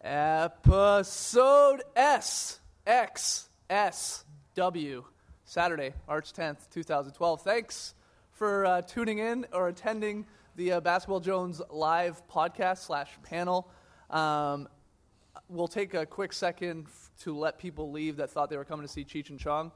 Episode SXSW, Saturday, March 10th, 2012. Thanks for tuning in or attending the Basketball Jones live podcast / panel. We'll take a quick second to let people leave that thought they were coming to see Cheech and Chong.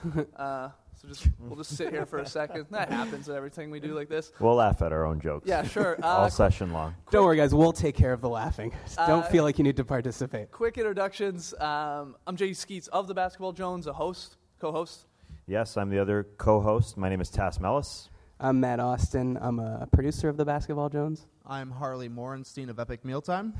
We'll just sit here for a second. That happens at everything we do like this. We'll laugh at our own jokes. Yeah, sure. All session long. Don't worry, guys. We'll take care of the laughing. Don't feel like you need to participate. Quick introductions. I'm J.D. Skeets of the Basketball Jones, a co-host. Yes, I'm the other co-host. My name is Tass Mellis. I'm Matt Austin. I'm a producer of the Basketball Jones. I'm Harley Morenstein of Epic Mealtime.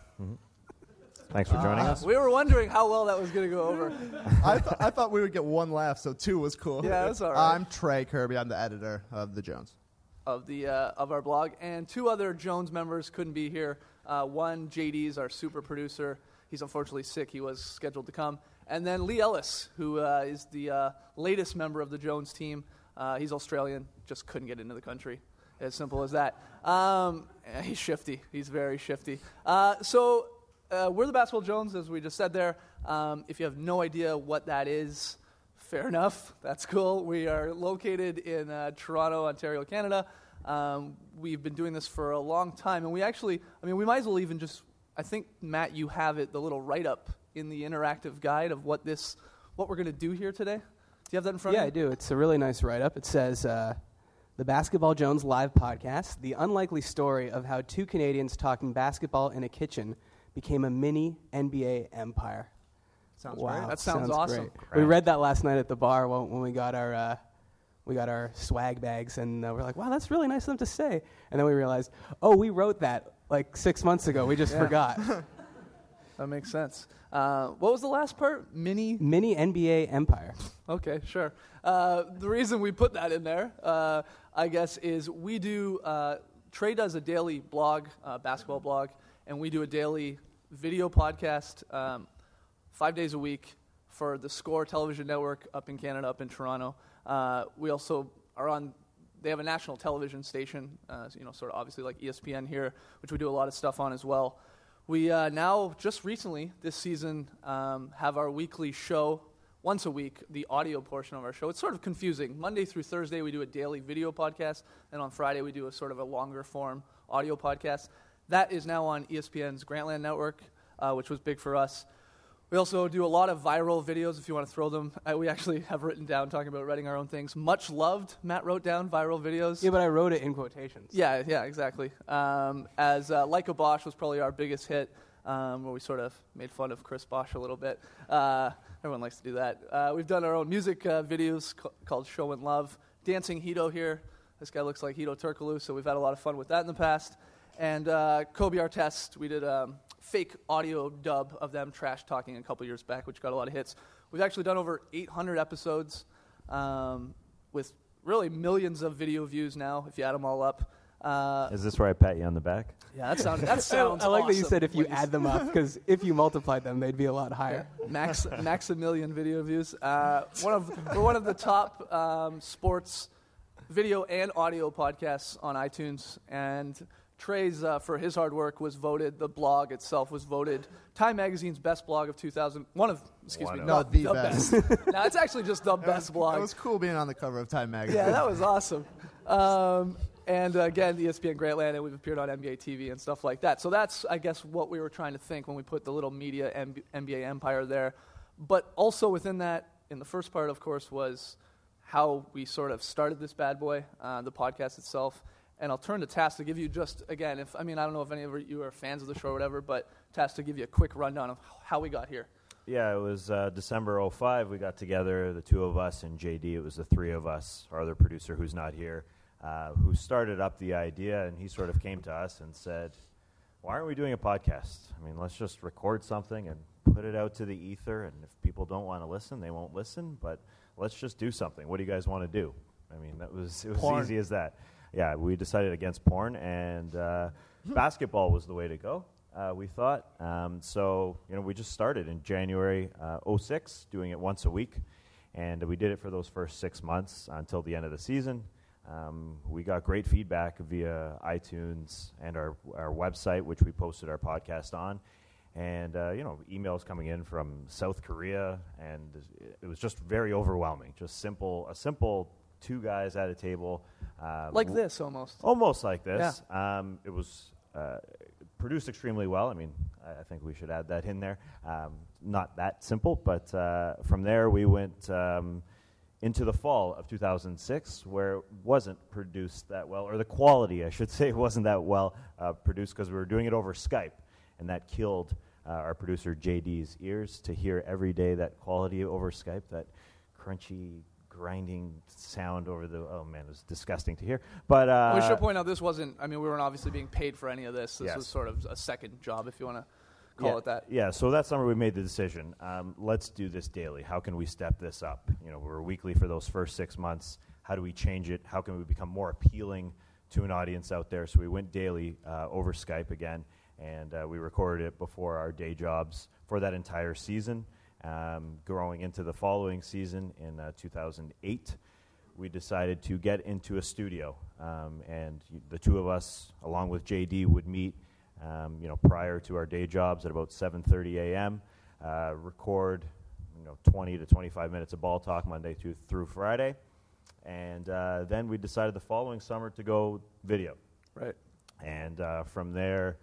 Thanks for joining us. We were wondering how well that was going to go over. I thought we would get one laugh, so two was cool. Yeah, that's all right. I'm Trey Kirby. I'm the editor of the Jones. Of our blog. And two other Jones members couldn't be here. One, JD's our super producer. He's unfortunately sick. He was scheduled to come. And then Lee Ellis, who is the latest member of the Jones team. He's Australian, just couldn't get into the country. As simple as that. He's shifty. He's very shifty. We're the Basketball Jones, as we just said there. If you have no idea what that is, fair enough. That's cool. We are located in Toronto, Ontario, Canada. We've been doing this for a long time, and we might as well even just, I think, Matt, you have it, the little write-up in the interactive guide of what we're going to do here today. Do you have that in front of you? Yeah, I do. It's a really nice write-up. It says, the Basketball Jones live podcast, the unlikely story of how two Canadians talking basketball in a kitchen became a mini NBA empire. Sounds wow, great. That sounds awesome. Great. We read that last night at the bar when we got our swag bags, and we're like, wow, that's really nice of them to say. And then we realized, we wrote that like 6 months ago. We just forgot. That makes sense. What was the last part? Mini NBA empire. Okay, sure. The reason we put that in there, I guess, is we do, Trey does a daily blog, basketball blog, and we do a daily video podcast 5 days a week for the Score television network up in Canada, up in Toronto. We also are on, they have a national television station, sort of obviously like ESPN here, which we do a lot of stuff on as well. We now, just recently, this season, have our weekly show, once a week, the audio portion of our show. It's sort of confusing. Monday through Thursday, we do a daily video podcast, and on Friday, we do a sort of a longer form audio podcast. That is now on ESPN's Grantland Network, which was big for us. We also do a lot of viral videos, if you want to throw them. We actually have written down, talking about writing our own things. Much loved, Matt wrote down viral videos. Yeah, but I wrote it in quotations. Yeah, exactly. As Like a Bosch was probably our biggest hit, where we sort of made fun of Chris Bosch a little bit. Everyone likes to do that. We've done our own music videos called Show and Love. Dancing Hito here. This guy looks like Hito Turkoglu, so we've had a lot of fun with that in the past. And Kobe Artest, we did a fake audio dub of them trash talking a couple years back, which got a lot of hits. We've actually done over 800 episodes with really millions of video views now, if you add them all up. Is this where I pat you on the back? Yeah, that sounds I like awesome. that you said if you add them up, because if you multiplied them, they'd be a lot higher. Max a million video views. We're one of the top sports video and audio podcasts on iTunes, and Trey's, for his hard work, the blog itself was voted Time Magazine's best blog of 2000. The best. No, it's actually just the best blog. It was cool being on the cover of Time Magazine. Yeah, that was awesome. And again, ESPN Grantland, and we've appeared on NBA TV and stuff like that. So that's, I guess, what we were trying to think when we put the little media NBA empire there. But also within that, in the first part, of course, was how we sort of started this bad boy, the podcast itself. And I'll turn to Tass to give you just, again, I don't know if any of you are fans of the show or whatever, but Tass to give you a quick rundown of how we got here. Yeah, it was December 2005. We got together, the two of us and JD. It was the three of us, our other producer who's not here, who started up the idea, and he sort of came to us and said, why aren't we doing a podcast? Let's just record something and put it out to the ether, and if people don't want to listen, they won't listen, but let's just do something. What do you guys want to do? It was Porn. easy as that. Yeah, we decided against porn, and basketball was the way to go, we thought. So we just started in January 2006, doing it once a week, and we did it for those first 6 months until the end of the season. We got great feedback via iTunes and our website, which we posted our podcast on. and emails coming in from South Korea, and it was just very overwhelming. Just a simple two guys at a table, Like this, almost. almost like this. It was produced extremely well. I mean, I think we should add that in there. Not that simple, but from there we went into the fall of 2006, where it wasn't produced that well, or the quality, I should say, wasn't that well produced, because we were doing it over Skype, and that killed our producer JD's ears to hear every day that quality over Skype, that crunchy, grinding sound over the, oh man, it was disgusting to hear. But We should point out this wasn't, I mean, we weren't obviously being paid for any of this. This Yes. was sort of a second job, if you want to call it that. Yeah, so that summer we made the decision, let's do this daily. How can we step this up? We were weekly for those first 6 months. How do we change it? How can we become more appealing to an audience out there? So we went daily over Skype again, and we recorded it before our day jobs for that entire season. Growing into the following season in 2008, we decided to get into a studio, and the two of us, along with JD, would meet prior to our day jobs at about 7:30 a.m., record 20 to 25 minutes of ball talk Monday through Friday, and then we decided the following summer to go video. Right. And from there,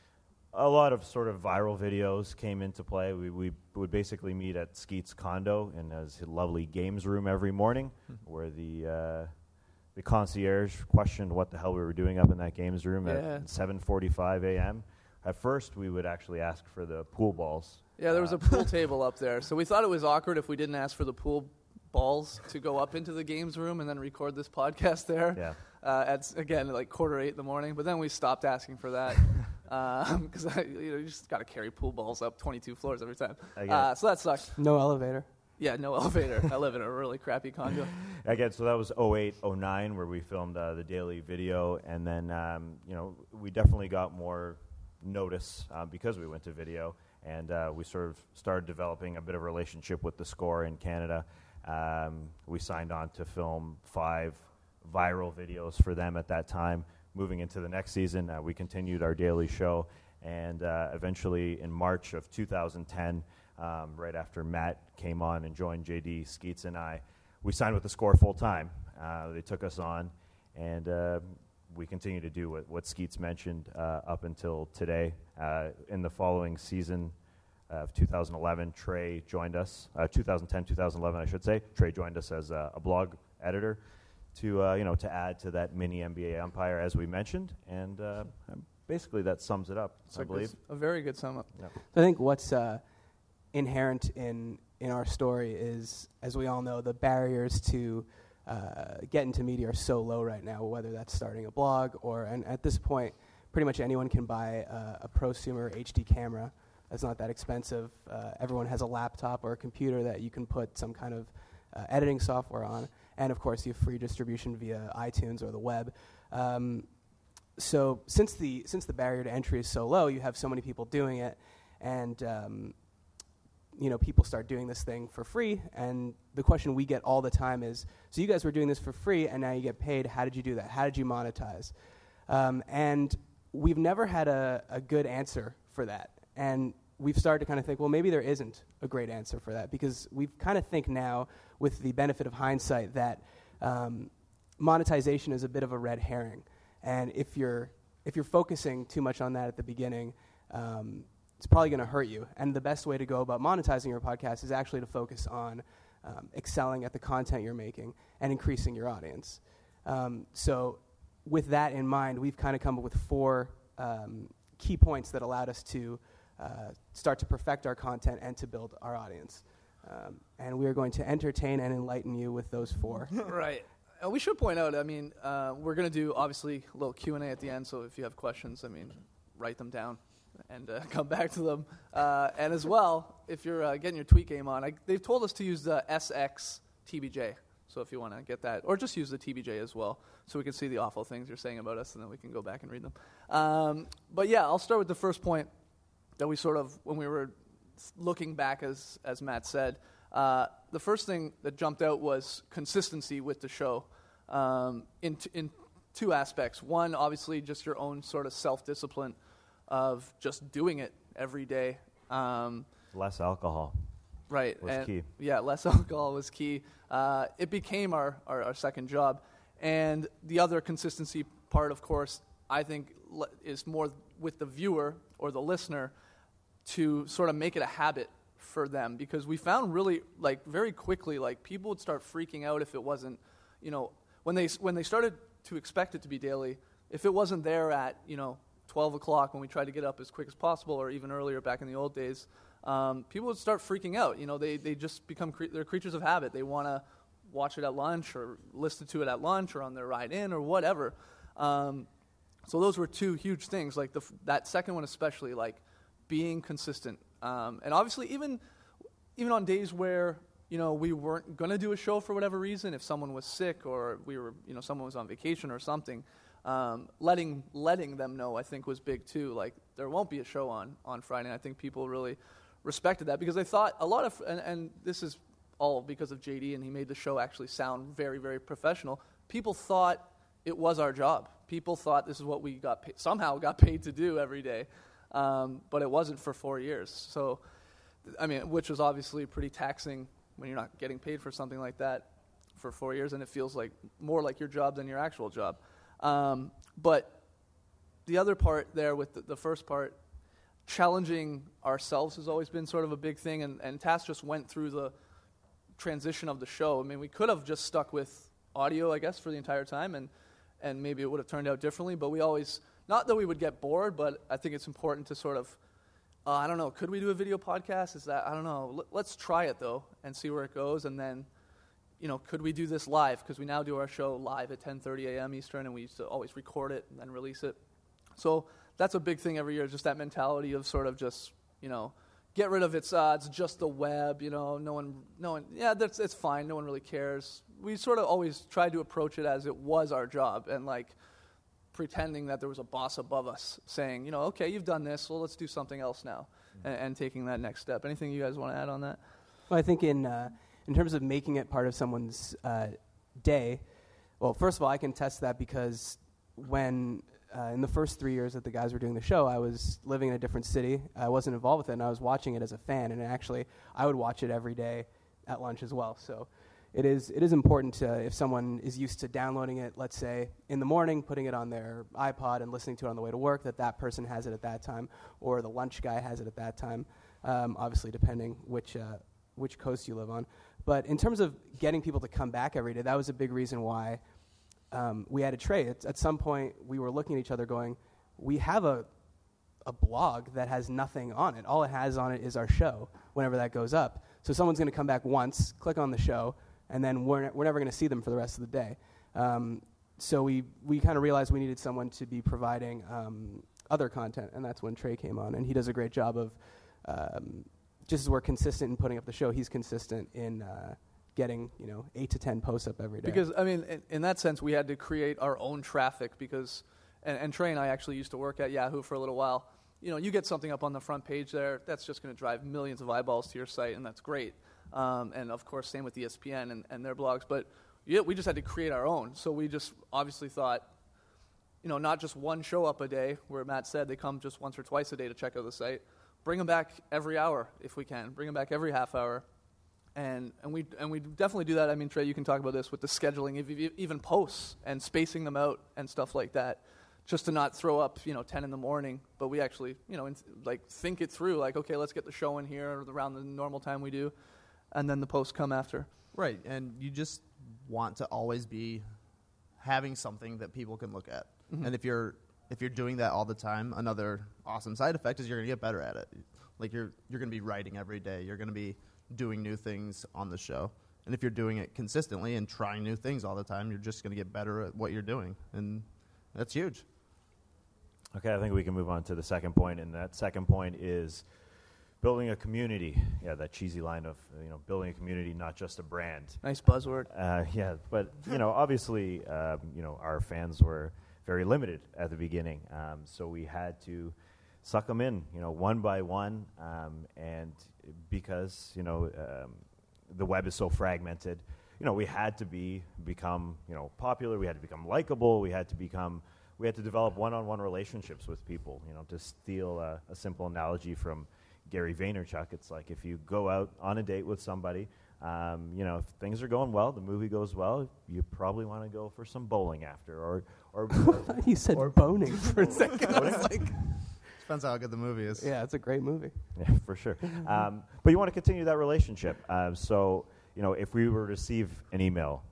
a lot of sort of viral videos came into play. We would basically meet at Skeet's condo in his lovely games room every morning, where the concierge questioned what the hell we were doing up in that games room at 7:45 a.m. At first, we would actually ask for the pool balls. Yeah, there was a pool table up there. So we thought it was awkward if we didn't ask for the pool balls to go up into the games room and then record this podcast there. Yeah. At, again, like 7:45 in the morning. But then we stopped asking for that because you just got to carry pool balls up 22 floors every time. So that sucks. No elevator. Yeah, no elevator. I live in a really crappy condo. Again, so that was 08, 09, where we filmed the daily video, and then we definitely got more notice because we went to video, and we sort of started developing a bit of a relationship with The Score in Canada. We signed on to film 5 viral videos for them at that time. Moving into the next season, we continued our daily show, and eventually in March of 2010, right after Matt came on and joined JD, Skeets, and I, we signed with The Score full time. They took us on, and we continue to do what Skeets mentioned up until today. In the following season of 2011, Trey joined us. 2010, 2011, I should say. Trey joined us as a blog editor to add to that mini NBA empire, as we mentioned, and basically that sums it up. I believe A very good sum up. Yeah. I think what's inherent in our story is, as we all know, the barriers to get into media are so low right now, whether that's starting a blog and at this point, pretty much anyone can buy a prosumer HD camera. That's not that expensive. Everyone has a laptop or a computer that you can put some kind of editing software on. And of course, you have free distribution via iTunes or the web. So since the barrier to entry is so low, you have so many people doing it, and people start doing this thing for free. And the question we get all the time is, so you guys were doing this for free, and now you get paid. How did you do that? How did you monetize? And we've never had a good answer for that. And we've started to kind of think, well, maybe there isn't a great answer for that, because we kind of think now, with the benefit of hindsight, that monetization is a bit of a red herring. And if you're focusing too much on that at the beginning, it's probably going to hurt you. And the best way to go about monetizing your podcast is actually to focus on excelling at the content you're making and increasing your audience. So with that in mind, we've kind of come up with 4 key points that allowed us to start to perfect our content and to build our audience. And we are going to entertain and enlighten you with those 4. Right. We should point out, I mean, we're going to do, obviously, a little Q&A at the end, so if you have questions, I mean, write them down and come back to them. And as well, if you're getting your tweet game on, they've told us to use the SX TBJ. So if you want to get that, or just use the TBJ as well, so we can see the awful things you're saying about us, and then we can go back and read them. But yeah, I'll start with the first point that we sort of, when we were looking back, as Matt said, the first thing that jumped out was consistency with the show in 2 aspects. One, obviously, just your own sort of self-discipline of just doing it every day. Less alcohol Right. was key. Yeah, less alcohol was key. It became our second job. And the other consistency part, of course, I think is more with the viewer or the listener to sort of make it a habit for them, because we found really, like, very quickly, like, people would start freaking out if it wasn't, you know, when they started to expect it to be daily, if it wasn't there at, 12 o'clock when we tried to get up as quick as possible, or even earlier back in the old days, people would start freaking out. They just become they're creatures of habit. They want to watch it at lunch or listen to it at lunch or on their ride in or whatever. So those were two huge things. Like that second one especially, like being consistent. And obviously even on days where we weren't going to do a show for whatever reason, if someone was sick or we were someone was on vacation or something, letting them know, I think, was big too. Like, there won't be a show on Friday. And I think people really respected that, because they thought a lot of, and this is all because of JD, and he made the show actually sound very, very professional. People thought it was our job. People thought this is what we somehow got paid to do every day, but it wasn't for 4 years. So, I mean, which was obviously pretty taxing when you're not getting paid for something like that for 4 years, and it feels like more like your job than your actual job. But the other part there with the first part, challenging ourselves has always been sort of a big thing, and Tass just went through the transition of the show. I mean, we could have just stuck with audio, I guess, for the entire time, and maybe it would have turned out differently, but we always, not that we would get bored, but I think it's important to sort of, I don't know, could we do a video podcast? I don't know. Let's try it, though, and see where it goes, and then, could we do this live? Because we now do our show live at 10:30 a.m. Eastern, and we used to always record it and then release it. So that's a big thing every year, just that mentality of sort of just, get rid of it's just the web, no one, yeah, it's fine, no one really cares. We sort of always tried to approach it as it was our job, and like pretending that there was a boss above us saying, okay, you've done this, well, let's do something else now, and taking that next step. Anything you guys want to add on that? Well, I think in terms of making it part of someone's day, well, first of all, I can test that because when in the first 3 years that the guys were doing the show, I was living in a different city. I wasn't involved with it, and I was watching it as a fan. And actually, I would watch it every day at lunch as well. So it is important to, if someone is used to downloading it, let's say, in the morning, putting it on their iPod and listening to it on the way to work, that person has it at that time, or the lunch guy has it at that time, obviously depending which coast you live on. But in terms of getting people to come back every day, that was a big reason why we added Trey. At some point, we were looking at each other going, we have a blog that has nothing on it. All it has on it is our show whenever that goes up. So someone's going to come back once, click on the show, and then we're never going to see them for the rest of the day. So we kind of realized we needed someone to be providing other content, and that's when Trey came on. And he does a great job of, just as we're consistent in putting up the show, he's consistent in getting 8 to 10 posts up every day. Because, I mean, in that sense, we had to create our own traffic because, and Trey and I actually used to work at Yahoo for a little while. You get something up on the front page there, that's just going to drive millions of eyeballs to your site, and that's great. And, of course, same with ESPN and their blogs. But, yeah, we just had to create our own. So we just obviously thought, not just one show up a day, where Matt said they come just once or twice a day to check out the site. Bring them back every hour if we can. Bring them back every half hour. And we definitely do that. I mean, Trey, you can talk about this with the scheduling of even posts and spacing them out and stuff like that, just to not throw up 10 in the morning. But we actually think it through. Like, okay, let's get the show in here around the normal time we do, and then the posts come after. Right, and you just want to always be having something that people can look at. Mm-hmm. And if you're doing that all the time, another awesome side effect is you're going to get better at it. Like you're going to be writing every day. You're going to be doing new things on the show. And if you're doing it consistently and trying new things all the time, you're just going to get better at what you're doing. And that's huge. Okay, I think we can move on to the second point, and that second point is building a community. Yeah, that cheesy line of, building a community, not just a brand. Nice buzzword. Yeah, but, obviously, our fans were very limited at the beginning. So we had to suck them in, one by one, and because, the web is so fragmented, we had to become, popular, we had to become likable, we had to become we had to develop one-on-one relationships with people. You know, to steal a simple analogy from Gary Vaynerchuk, it's like if you go out on a date with somebody, you know, if things are going well, the movie goes well, you probably want to go for some bowling after, or You said boning for a second. I was like, Depends how good the movie is. yeah, it's a great movie. yeah, for sure. But you want to continue that relationship. So, you know, if we were to receive an email,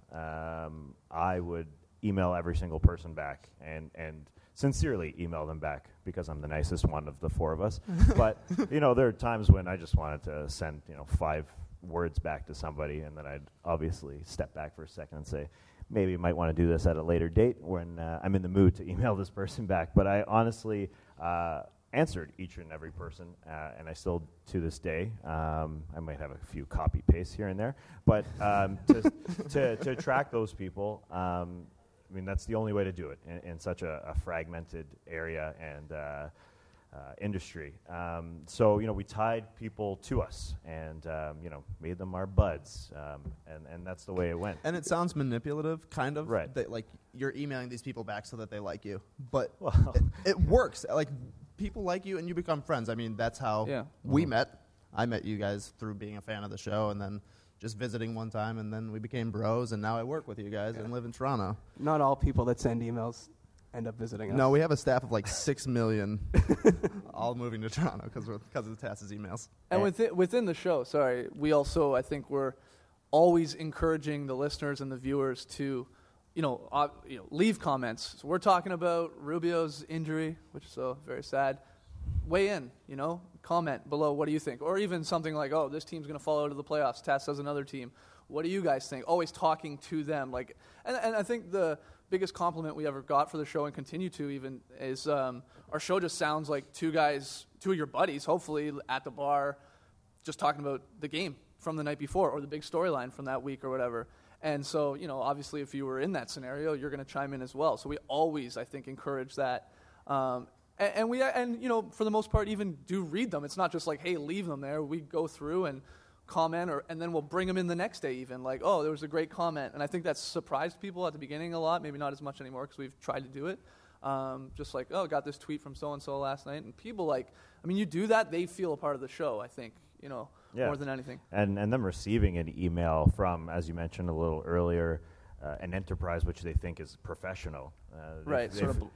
I would email every single person back and sincerely email them back because I'm the nicest one of the four of us. But, you know, there are times when I just wanted to send, you know, 5 words back to somebody, and then I'd obviously step back for a second and say, maybe you might want to do this at a later date when I'm in the mood to email this person back. But I honestly answered each and every person, and I still, to this day, I might have a few copy pastes here and there, but to track those people, I mean, that's the only way to do it in such a fragmented area and industry. So, you know, we tied people to us and, you know, made them our buds, and that's the way it went. And it sounds manipulative, kind of. Right. That, like, you're emailing these people back so that they like you. But Well. it works. Like, people like you and you become friends. I mean, that's how we met. I met you guys through being a fan of the show and then just visiting one time, and then we became bros, and now I work with you guys and live in Toronto. Not all people that send emails end up visiting us. No, we have a staff of like 6 million all moving to Toronto because of Tass's emails. And within the show, sorry, we also, I think, we're always encouraging the listeners and the viewers to, leave comments. So we're talking about Rubio's injury, which is so very sad. Weigh in, comment below. What do you think? Or even something like, oh, this team's going to fall out of the playoffs. Tass has another team. What do you guys think? Always talking to them. And I think the biggest compliment we ever got for the show and continue to even is our show just sounds like two of your buddies, hopefully at the bar, just talking about the game from the night before or the big storyline from that week or whatever. And so, obviously if you were in that scenario, you're going to chime in as well. So we always, I think, encourage that. And for the most part, even do read them. It's not just like, hey, leave them there. We go through and comment, and then we'll bring them in the next day even. Like, oh, there was a great comment. And I think that's surprised people at the beginning a lot. Maybe not as much anymore because we've tried to do it. Just like, oh, got this tweet from so-and-so last night. And people you do that, they feel a part of the show, I think, more than anything. And them receiving an email from, as you mentioned a little earlier, an enterprise which they think is professional. Right,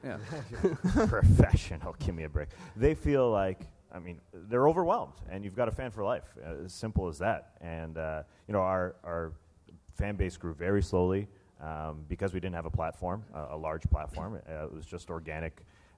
professional, give me a break. They feel like, they're overwhelmed, and you've got a fan for life, as simple as that. And, our fan base grew very slowly because we didn't have a platform, a large platform. It was just organic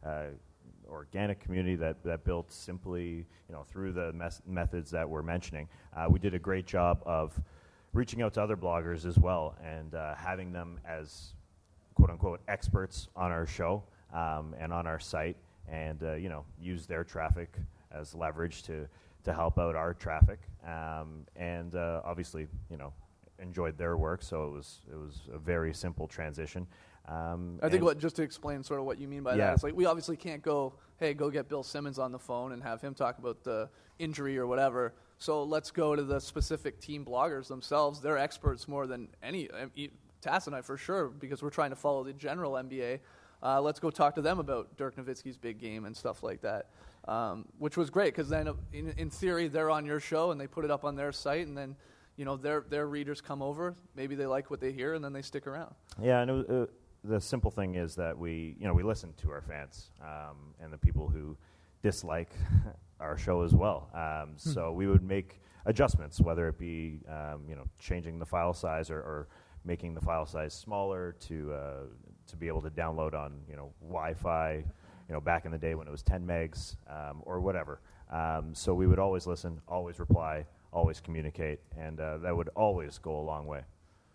community that built simply, through the methods that we're mentioning. We did a great job of reaching out to other bloggers as well and having them as quote-unquote experts on our show and on our site and, use their traffic as leverage to help out our traffic and obviously, enjoyed their work. So it was a very simple transition. I think just to explain sort of what you mean by that, it's like we obviously can't go get Bill Simmons on the phone and have him talk about the injury or whatever. So let's go to the specific team bloggers themselves. They're experts more than any, Tass and I for sure, because we're trying to follow the general NBA. Let's go talk to them about Dirk Nowitzki's big game and stuff like that, which was great because then in theory they're on your show and they put it up on their site and then their readers come over. Maybe they like what they hear and then they stick around. Yeah, and the simple thing is that we listen to our fans and the people who dislike our show as well. So we would make adjustments, whether it be changing the file size or making the file size smaller to be able to download on Wi-Fi, back in the day when it was 10 megs or whatever. So we would always listen, always reply, always communicate, and that would always go a long way.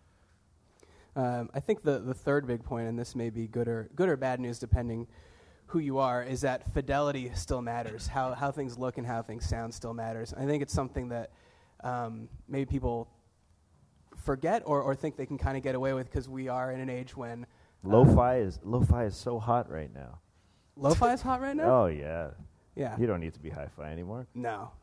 I think the third big point, and this may be good or bad news depending who you are, is that fidelity still matters. How things look and how things sound still matters. I think it's something that maybe people forget or think they can kind of get away with because we are in an age when lo-fi is so hot right now. Lo-fi is hot right now? Oh yeah. Yeah. You don't need to be hi-fi anymore. No.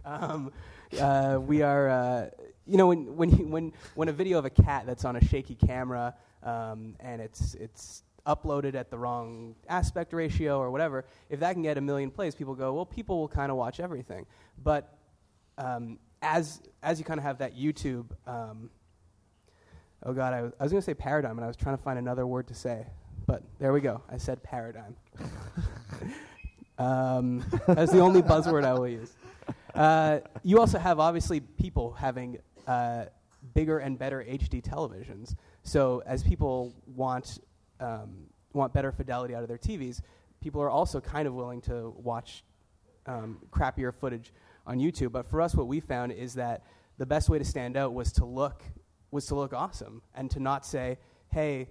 We are, when a video of a cat that's on a shaky camera and it's uploaded at the wrong aspect ratio or whatever, if that can get 1 million plays, people go, well, people will kind of watch everything. But as you kind of have that YouTube, oh God, I was going to say paradigm, and I was trying to find another word to say, but there we go. I said paradigm. That's the only buzzword I will use. You also have, obviously, people having bigger and better HD televisions. So as people want better fidelity out of their TVs, people are also kind of willing to watch crappier footage on YouTube. But for us, what we found is that the best way to stand out was to look awesome and to not say, hey,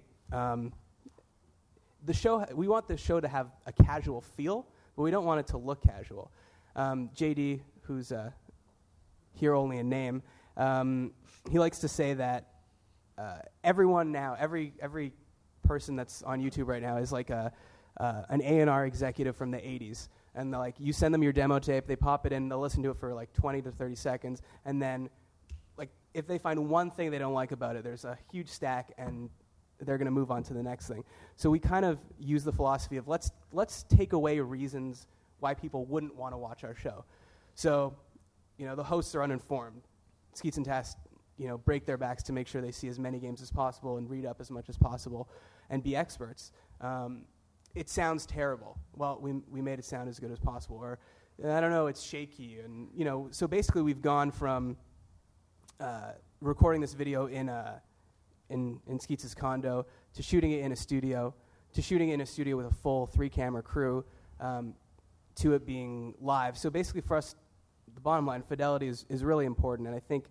we want the show to have a casual feel, but we don't want it to look casual. JD, who's here only in name, he likes to say that everyone now, every person that's on YouTube right now is like an A&R executive from the 80s. And like, you send them your demo tape, they pop it in, they'll listen to it for like 20 to 30 seconds, and then like if they find one thing they don't like about it, there's a huge stack, and they're going to move on to the next thing. So we kind of use the philosophy of let's take away reasons why people wouldn't want to watch our show. So, the hosts are uninformed. Skeets and Task, break their backs to make sure they see as many games as possible and read up as much as possible and be experts. It sounds terrible. Well, we made it sound as good as possible. Or, I don't know, it's shaky. And, so basically we've gone from recording this video in Skeets' condo to shooting it in a studio, to shooting it in a studio with a full 3-camera crew, to it being live. So basically for us, the bottom line, fidelity is really important. And I think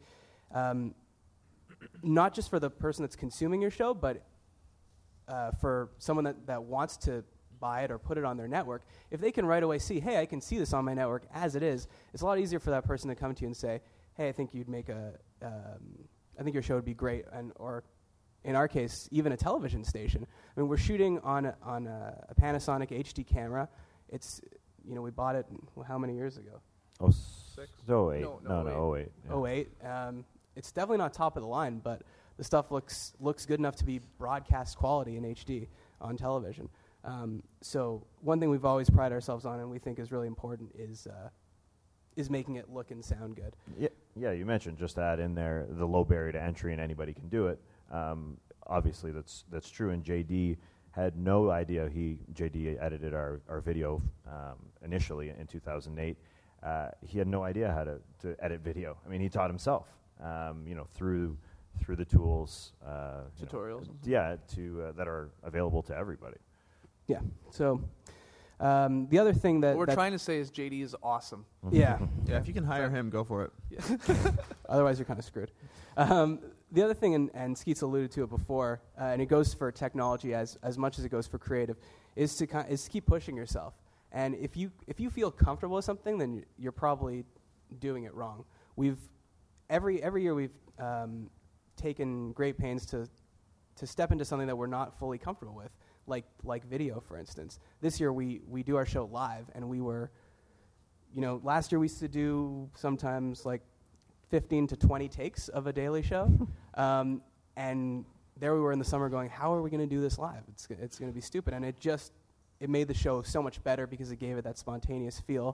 not just for the person that's consuming your show, but for someone that wants to buy it or put it on their network, if they can right away see, hey, I can see this on my network as it is, it's a lot easier for that person to come to you and say, hey, I think you'd make I think your show would be great, or in our case, even a television station. I mean, we're shooting on a Panasonic HD camera. It's, we bought it how many years ago? 08. No, 08. Yeah. 08. It's definitely not top of the line, but the stuff looks good enough to be broadcast quality in HD on television. So one thing we've always prided ourselves on, and we think is really important, is making it look and sound good. Yeah. You mentioned, just to add in there, the low barrier to entry and anybody can do it. Obviously, that's true. And JD had no idea. JD edited our video initially in 2008. He had no idea how to edit video. I mean, he taught himself. Through the tools, tutorials. That are available to everybody. Yeah. So the other thing that what we're trying to say is JD is awesome. Yeah. Yeah. If you can hire him, go for it. Yeah. Otherwise, you're kind of screwed. The other thing, and Skeets alluded to it before, and it goes for technology as much as it goes for creative, is to keep pushing yourself. And if you feel comfortable with something, then you're probably doing it wrong. Every year we've taken great pains to step into something that we're not fully comfortable with, like video, for instance. This year we do our show live, and we were, last year we used to do sometimes like 15 to 20 takes of a daily show, and there we were in the summer going, how are we going to do this live? It's going to be stupid, and it made the show so much better because it gave it that spontaneous feel,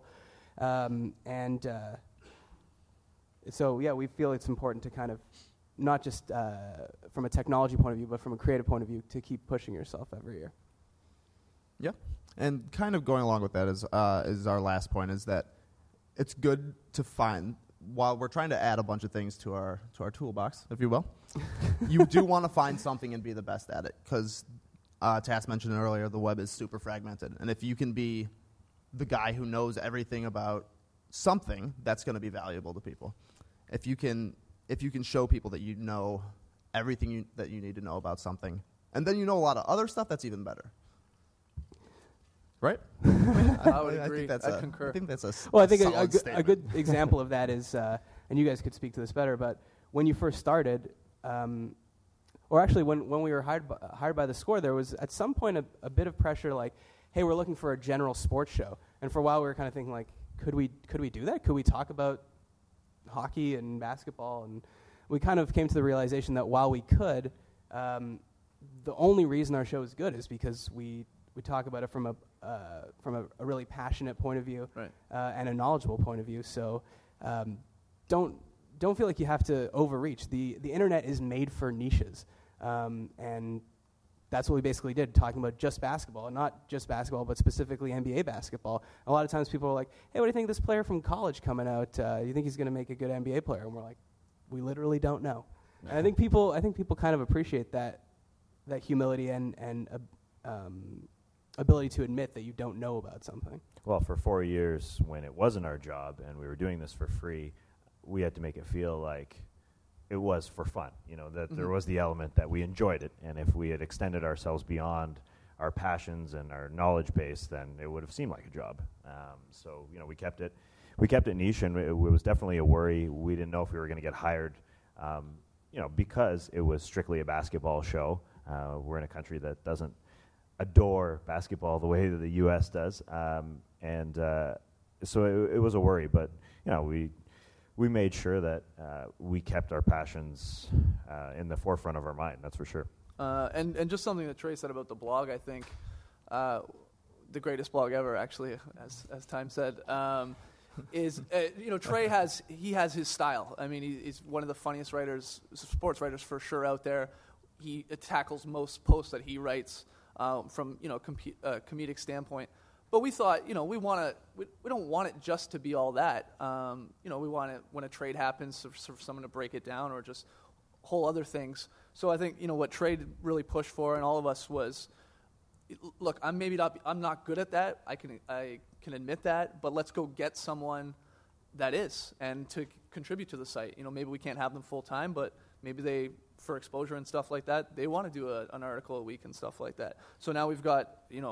so yeah, we feel it's important to kind of not just from a technology point of view, but from a creative point of view, to keep pushing yourself every year. Yeah, and kind of going along with that is our last point, is that it's good to find, while we're trying to add a bunch of things to our toolbox, if you will, you do want to find something and be the best at it, because Tass mentioned earlier, the web is super fragmented, and if you can be the guy who knows everything about something, that's going to be valuable to people. If you can show people that you know everything that you need to know about something, and then you know a lot of other stuff, that's even better. Right? I would agree. I concur. I think that's a a good example of that is, and you guys could speak to this better, but when you first started, or actually when we were hired by The Score, there was at some point a bit of pressure, like, hey, we're looking for a general sports show. And for a while we were kind of thinking, like, could we do that? Could we talk about hockey and basketball? And we kind of came to the realization that while we could, the only reason our show is good is because we talk about it from a really passionate point of view, Right. And a knowledgeable point of view. So don't feel like you have to overreach. The internet is made for niches, and that's what we basically did, talking about just basketball, not just basketball, but specifically NBA basketball. A lot of times people are like, hey, what do you think of this player from college coming out? You think he's going to make a good NBA player? And we're like, we literally don't know. And I think people kind of appreciate that humility and ability to admit that you don't know about something. Well, for 4 years, when it wasn't our job and we were doing this for free, we had to make it feel like it was for fun, that there was the element that we enjoyed it. And if we had extended ourselves beyond our passions and our knowledge base, then it would have seemed like a job. So we kept it niche, and it was definitely a worry. We didn't know if we were going to get hired, because it was strictly a basketball show. We're in a country that doesn't adore basketball the way that the U.S. does. So it was a worry, but we made sure that we kept our passions in the forefront of our mind. That's for sure. And just something that Trey said about the blog, I think the greatest blog ever, actually, as Time said, is Trey has his style. I mean, he's one of the funniest writers, sports writers for sure out there. He tackles most posts that he writes from comedic standpoint. But we thought, we don't want it just to be all that. We want it when a trade happens for someone to break it down or just whole other things. So I think, what Trey really pushed for and all of us was, look, I'm not good at that. I can admit that, but let's go get someone that is and to contribute to the site. Maybe we can't have them full time, but maybe they, for exposure and stuff like that, they want to do an article a week and stuff like that. So now we've got,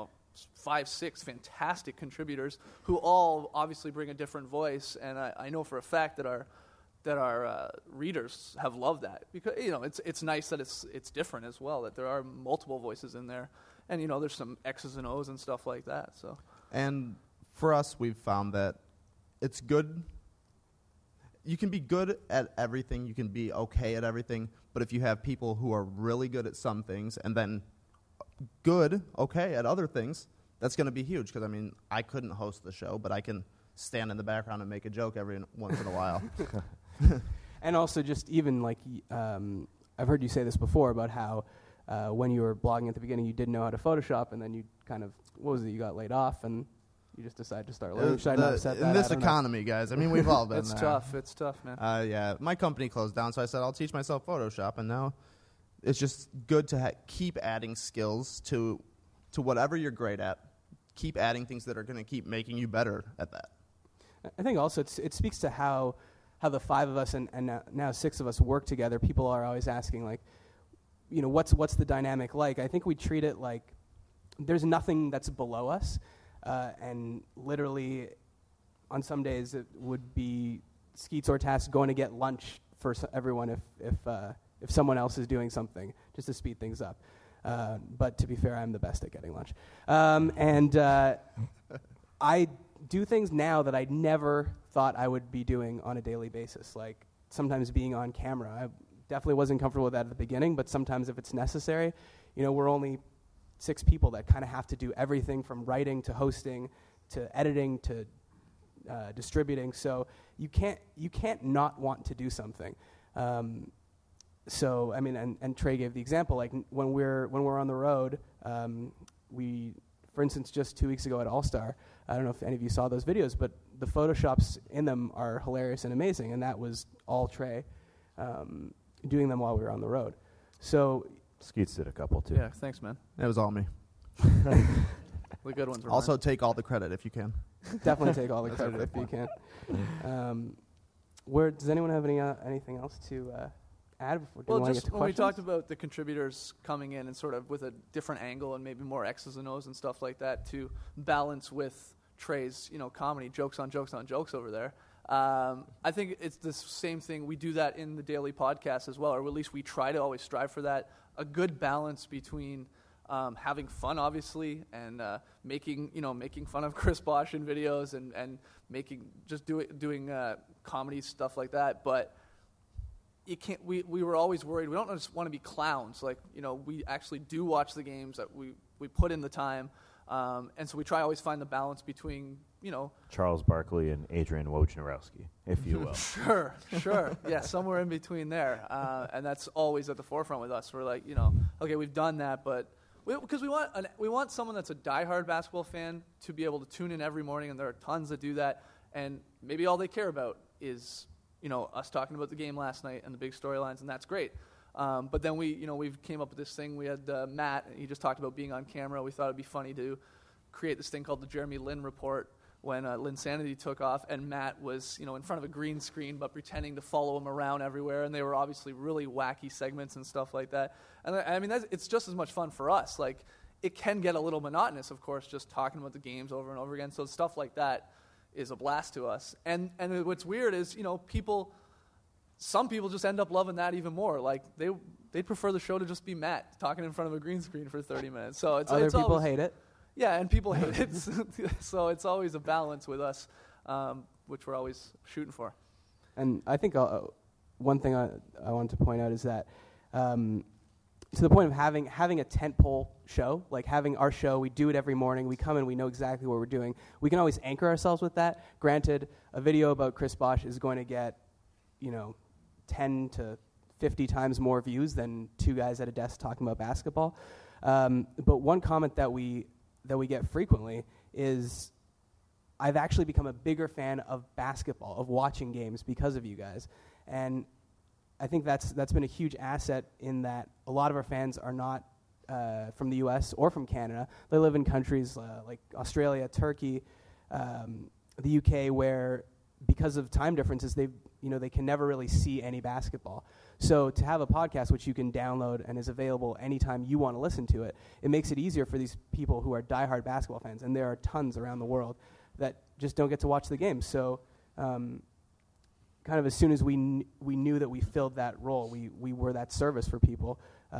5-6 fantastic contributors who all obviously bring a different voice, and I know for a fact that our readers have loved that because it's nice that it's different as well, that there are multiple voices in there, and there's some X's and O's and stuff like that. So, and for us, we've found that it's good. You can be good at everything, you can be okay at everything, but if you have people who are really good at some things and then okay at other things, that's going to be huge. Because I couldn't host the show, but I can stand in the background and make a joke every once in a while. And also, just even like I've heard you say this before about how when you were blogging at the beginning, you didn't know how to Photoshop, and then you kind of you got laid off, and you just decided to start learning. Should I not have said that? In this economy, guys. We've all been it's there. tough. It's tough, man. Yeah, my company closed down, so I said I'll teach myself Photoshop, and now it's just good to keep adding skills to whatever you're great at. Keep adding things that are going to keep making you better at that. I think also it speaks to how the five of us and now six of us work together. People are always asking, like, what's the dynamic like? I think we treat it like there's nothing that's below us, and literally on some days it would be Skeets or Task going to get lunch for everyone if someone else is doing something, just to speed things up. But to be fair, I'm the best at getting lunch. And I do things now that I never thought I would be doing on a daily basis, like sometimes being on camera. I definitely wasn't comfortable with that at the beginning, but sometimes if it's necessary, we're only 6 people that kind of have to do everything from writing to hosting to editing to distributing. So you can't not want to do something. So and Trey gave the example, like when we're on the road, we, for instance, just 2 weeks ago at All-Star, I don't know if any of you saw those videos, but the Photoshops in them are hilarious and amazing, and that was all Trey doing them while we were on the road. So Skeets did a couple too. Yeah, thanks, man. It was all me. The good ones were Also, mine. take all the credit if you can. definitely take all the credit if you can. Does anyone have anything else to add before we want to get to when questions? we talked about the contributors coming in and sort of with a different angle and maybe more X's and O's and stuff like that to balance with Trey's, comedy, jokes on jokes on jokes over there. I think it's the same thing. We do that in the daily podcast as well, or at least we try to always strive for that. A good balance between having fun, obviously, and making fun of Chris Bosh in videos and doing comedy stuff like that, but you can't. We were always worried. We don't just want to be clowns. Like, we actually do watch the games, that we put in the time, and so we try always find the balance between Charles Barkley and Adrian Wojnarowski, if you will. Sure. Yeah, somewhere in between there, and that's always at the forefront with us. We're like, okay, we've done that, but because we want someone that's a diehard basketball fan to be able to tune in every morning, and there are tons that do that, and maybe all they care about is us talking about the game last night and the big storylines, and that's great. But then we came up with this thing. We had Matt. He just talked about being on camera. We thought it'd be funny to create this thing called the Jeremy Lin Report when Linsanity took off, and Matt was in front of a green screen but pretending to follow him around everywhere, and they were obviously really wacky segments and stuff like that. And I mean, it's just as much fun for us. Like, it can get a little monotonous, of course, just talking about the games over and over again. So stuff like that is a blast to us. And what's weird is, some people just end up loving that even more. Like, they'd prefer the show to just be Matt talking in front of a green screen for 30 minutes. So Other people hate it. Yeah, and people hate it. So it's always a balance with us, which we're always shooting for. And I think one thing I wanted to point out is that to the point of having a tentpole show, like having our show, we do it every morning, we come in, we know exactly what we're doing. We can always anchor ourselves with that. Granted, a video about Chris Bosh is going to get, 10 to 50 times more views than two guys at a desk talking about basketball. But one comment that we get frequently is, I've actually become a bigger fan of basketball, of watching games because of you guys. And I think that's been a huge asset in that a lot of our fans are not from the U.S. or from Canada. They live in countries like Australia, Turkey, the U.K., where because of time differences, they can never really see any basketball. So to have a podcast which you can download and is available anytime you want to listen to it, it makes it easier for these people who are diehard basketball fans, and there are tons around the world that just don't get to watch the game. So kind of as soon as we knew that we filled that role, we were that service for people,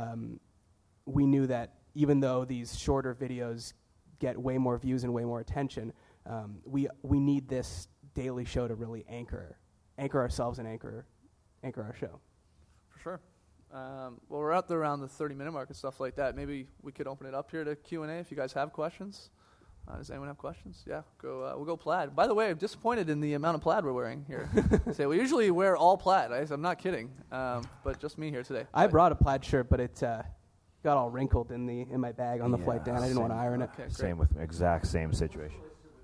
we knew that even though these shorter videos get way more views and way more attention, we need this daily show to really anchor ourselves and anchor our show. For sure. Well, we're out there around the 30-minute mark and stuff like that. Maybe we could open it up here to Q&A if you guys have questions. Does anyone have questions? Yeah, we'll go plaid. By the way, I'm disappointed in the amount of plaid we're wearing here. We usually wear all plaid. I'm not kidding, but just me here today. I brought a plaid shirt, but it got all wrinkled in my bag on the flight down. I didn't want to iron it. Okay, same with exact same situation.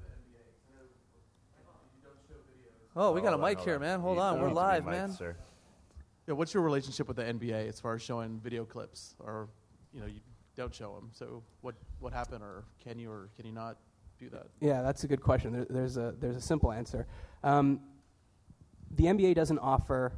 Oh, we got a mic here, man. Hold on, we're live, man. Sir. Yeah, what's your relationship with the NBA as far as showing video clips, or you don't show them? So what happened, or can you not do that? Yeah, that's a good question. There's a simple answer. The NBA doesn't offer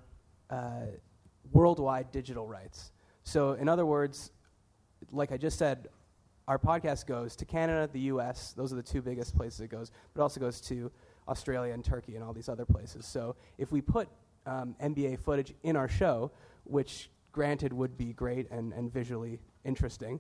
worldwide digital rights. So in other words, like I just said, our podcast goes to Canada, the U.S. Those are the two biggest places it goes, but it also goes to Australia and Turkey and all these other places. So if we put NBA footage in our show, which granted would be great and visually interesting,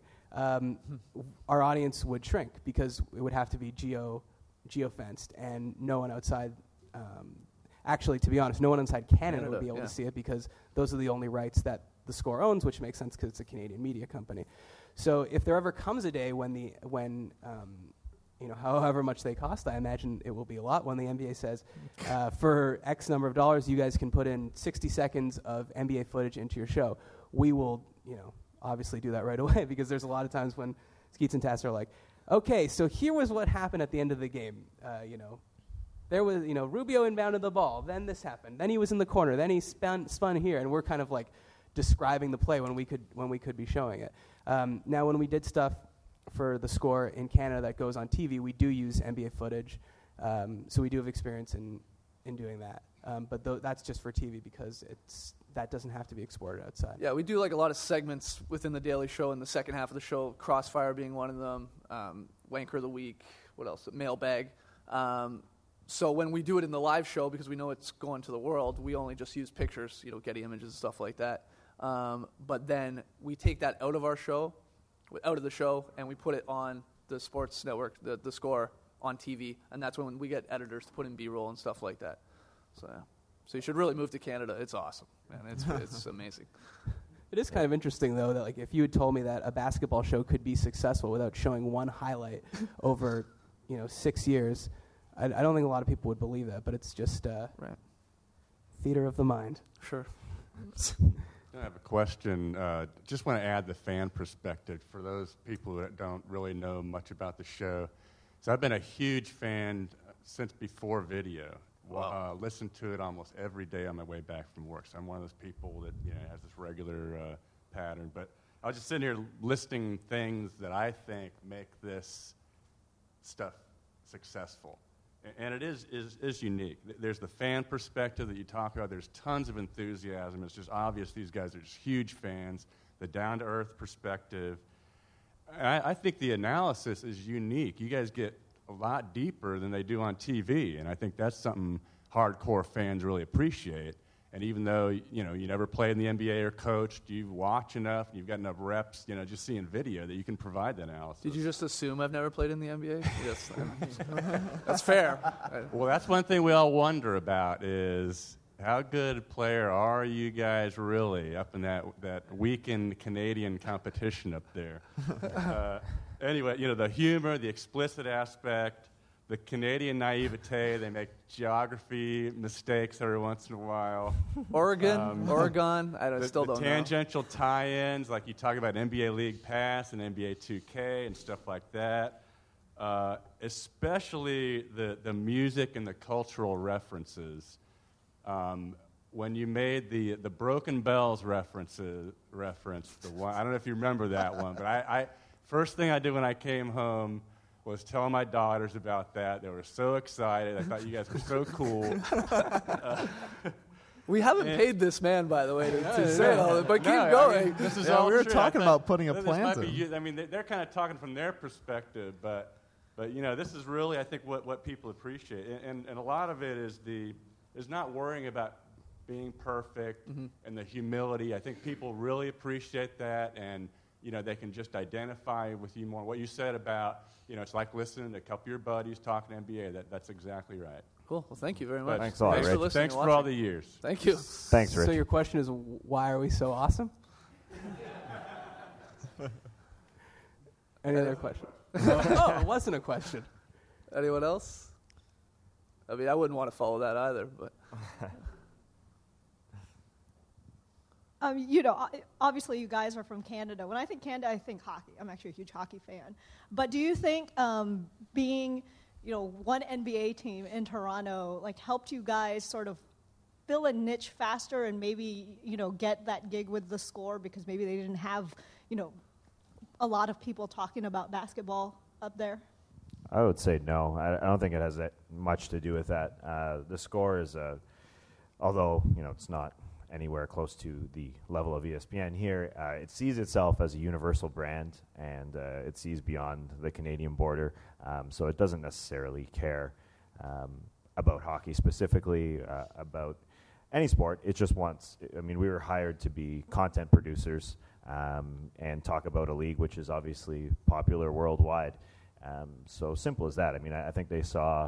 our audience would shrink because it would have to be geo-fenced, and no one outside, actually, to be honest, no one inside Canada would be able to see it because those are the only rights that the Score owns, which makes sense because it's a Canadian media company. So if there ever comes a day when however much they cost, I imagine it will be a lot, when the NBA says, for X number of dollars, you guys can put in 60 seconds of NBA footage into your show, we will, obviously do that right away, because there's a lot of times when Skeets and Tass are like, okay, so here was what happened at the end of the game. There was, Rubio inbounded the ball, then this happened, then he was in the corner, then he spun here, and we're kind of like describing the play when we could be showing it. Now, when we did stuff for the Score in Canada that goes on TV, we do use NBA footage, so we do have experience in doing that. But that's just for TV because that doesn't have to be exported outside. Yeah, we do like a lot of segments within the Daily Show in the second half of the show, Crossfire being one of them, Wanker of the Week, what else, Mailbag. So when we do it in the live show, because we know it's going to the world, we only just use pictures, Getty Images and stuff like that. But then we take that out of the show, and we put it on the sports network, the Score, on TV, and that's when we get editors to put in B-roll and stuff like that. So, yeah. So you should really move to Canada. It's awesome, man. It's amazing. It is kind of interesting, though, that like if you had told me that a basketball show could be successful without showing one highlight over 6 years, I don't think a lot of people would believe that. But it's just Right. theater of the mind. Sure. I have a question. Just want to add the fan perspective for those people that don't really know much about the show. So I've been a huge fan since before video. Wow. Listen to it almost every day on my way back from work. So I'm one of those people that has this regular pattern. But I was just sitting here listing things that I think make this stuff successful. And it is unique. There's the fan perspective that you talk about. There's tons of enthusiasm. It's just obvious these guys are just huge fans. The down-to-earth perspective. I think the analysis is unique. You guys get a lot deeper than they do on TV, and I think that's something hardcore fans really appreciate. And even though you never played in the NBA or coached, you watch enough, you've got enough reps, just seeing video that you can provide that analysis. Did you just assume I've never played in the NBA? Yes. That's fair. Well, that's one thing we all wonder about is how good a player are you guys really up in that weekend Canadian competition up there? Anyway, the humor, the explicit aspect, the Canadian naivete, they make geography mistakes every once in a while. Oregon, I still don't know. The tangential tie-ins, like you talk about NBA League Pass and NBA 2K and stuff like that. Especially the music and the cultural references. When you made the Broken Bells reference, the one, I don't know if you remember that one, but I first thing I did when I came home was tell my daughters about that. They were so excited. I thought you guys were so cool. We haven't paid this man, by the way, to say all that, but keep going. I mean, this is Yeah, all we were true. talking about putting a this plant might be in. you- I mean, they're kind of talking from their perspective, but this is really, I think, what people appreciate, and a lot of it is not worrying about being perfect and the humility. I think people really appreciate that, and they can just identify with you more. What you said about it's like listening to a couple of your buddies talking NBA. That's exactly right. Cool. Well, thank you very much. Thanks a lot, Thanks for Rich. listening. Thanks and for all watching. the years. Thank you. Thanks, Rich. So your question is, why are we so awesome? Any other question? Oh, it wasn't a question. Anyone else? I mean, I wouldn't want to follow that either, but Obviously you guys are from Canada. When I think Canada, I think hockey. I'm actually a huge hockey fan. But do you think being, one NBA team in Toronto, helped you guys sort of fill a niche faster and maybe, get that gig with The Score because maybe they didn't have, a lot of people talking about basketball up there? I would say no. I don't think it has that much to do with that. The Score is, although it's not anywhere close to the level of ESPN here, it sees itself as a universal brand, and it sees beyond the Canadian border. So it doesn't necessarily care about hockey specifically, about any sport. It just wants. I mean, we were hired to be content producers and talk about a league which is obviously popular worldwide. So simple as that. I mean, I think they saw,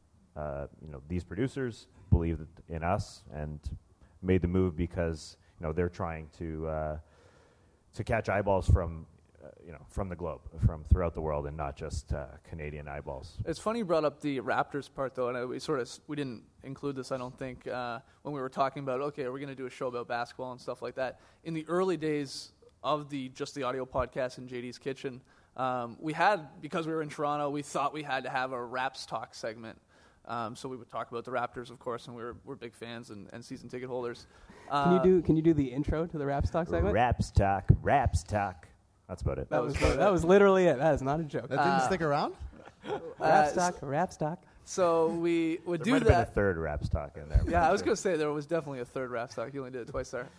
these producers believed in us and made the move because they're trying to catch eyeballs from the globe, from throughout the world, and not just Canadian eyeballs. it's funny you brought up the Raptors part, though, and we didn't include this, I don't think, when we were talking about, okay, are we going to do a show about basketball and stuff like that. In the early days of just the audio podcast in JD's Kitchen, because we were in Toronto, we thought we had to have a Raps Talk segment. So we would talk about the Raptors, of course, and we're big fans and season ticket holders. Can you do the intro to the Raps Talk segment? Raps Talk. That's about it. That was literally it. That is not a joke. That didn't stick around? Raps Talk. So we would There do might have been a that. third Raps Talk in there. Yeah, I was going to say there was definitely a third Raps Talk. You only did it twice there.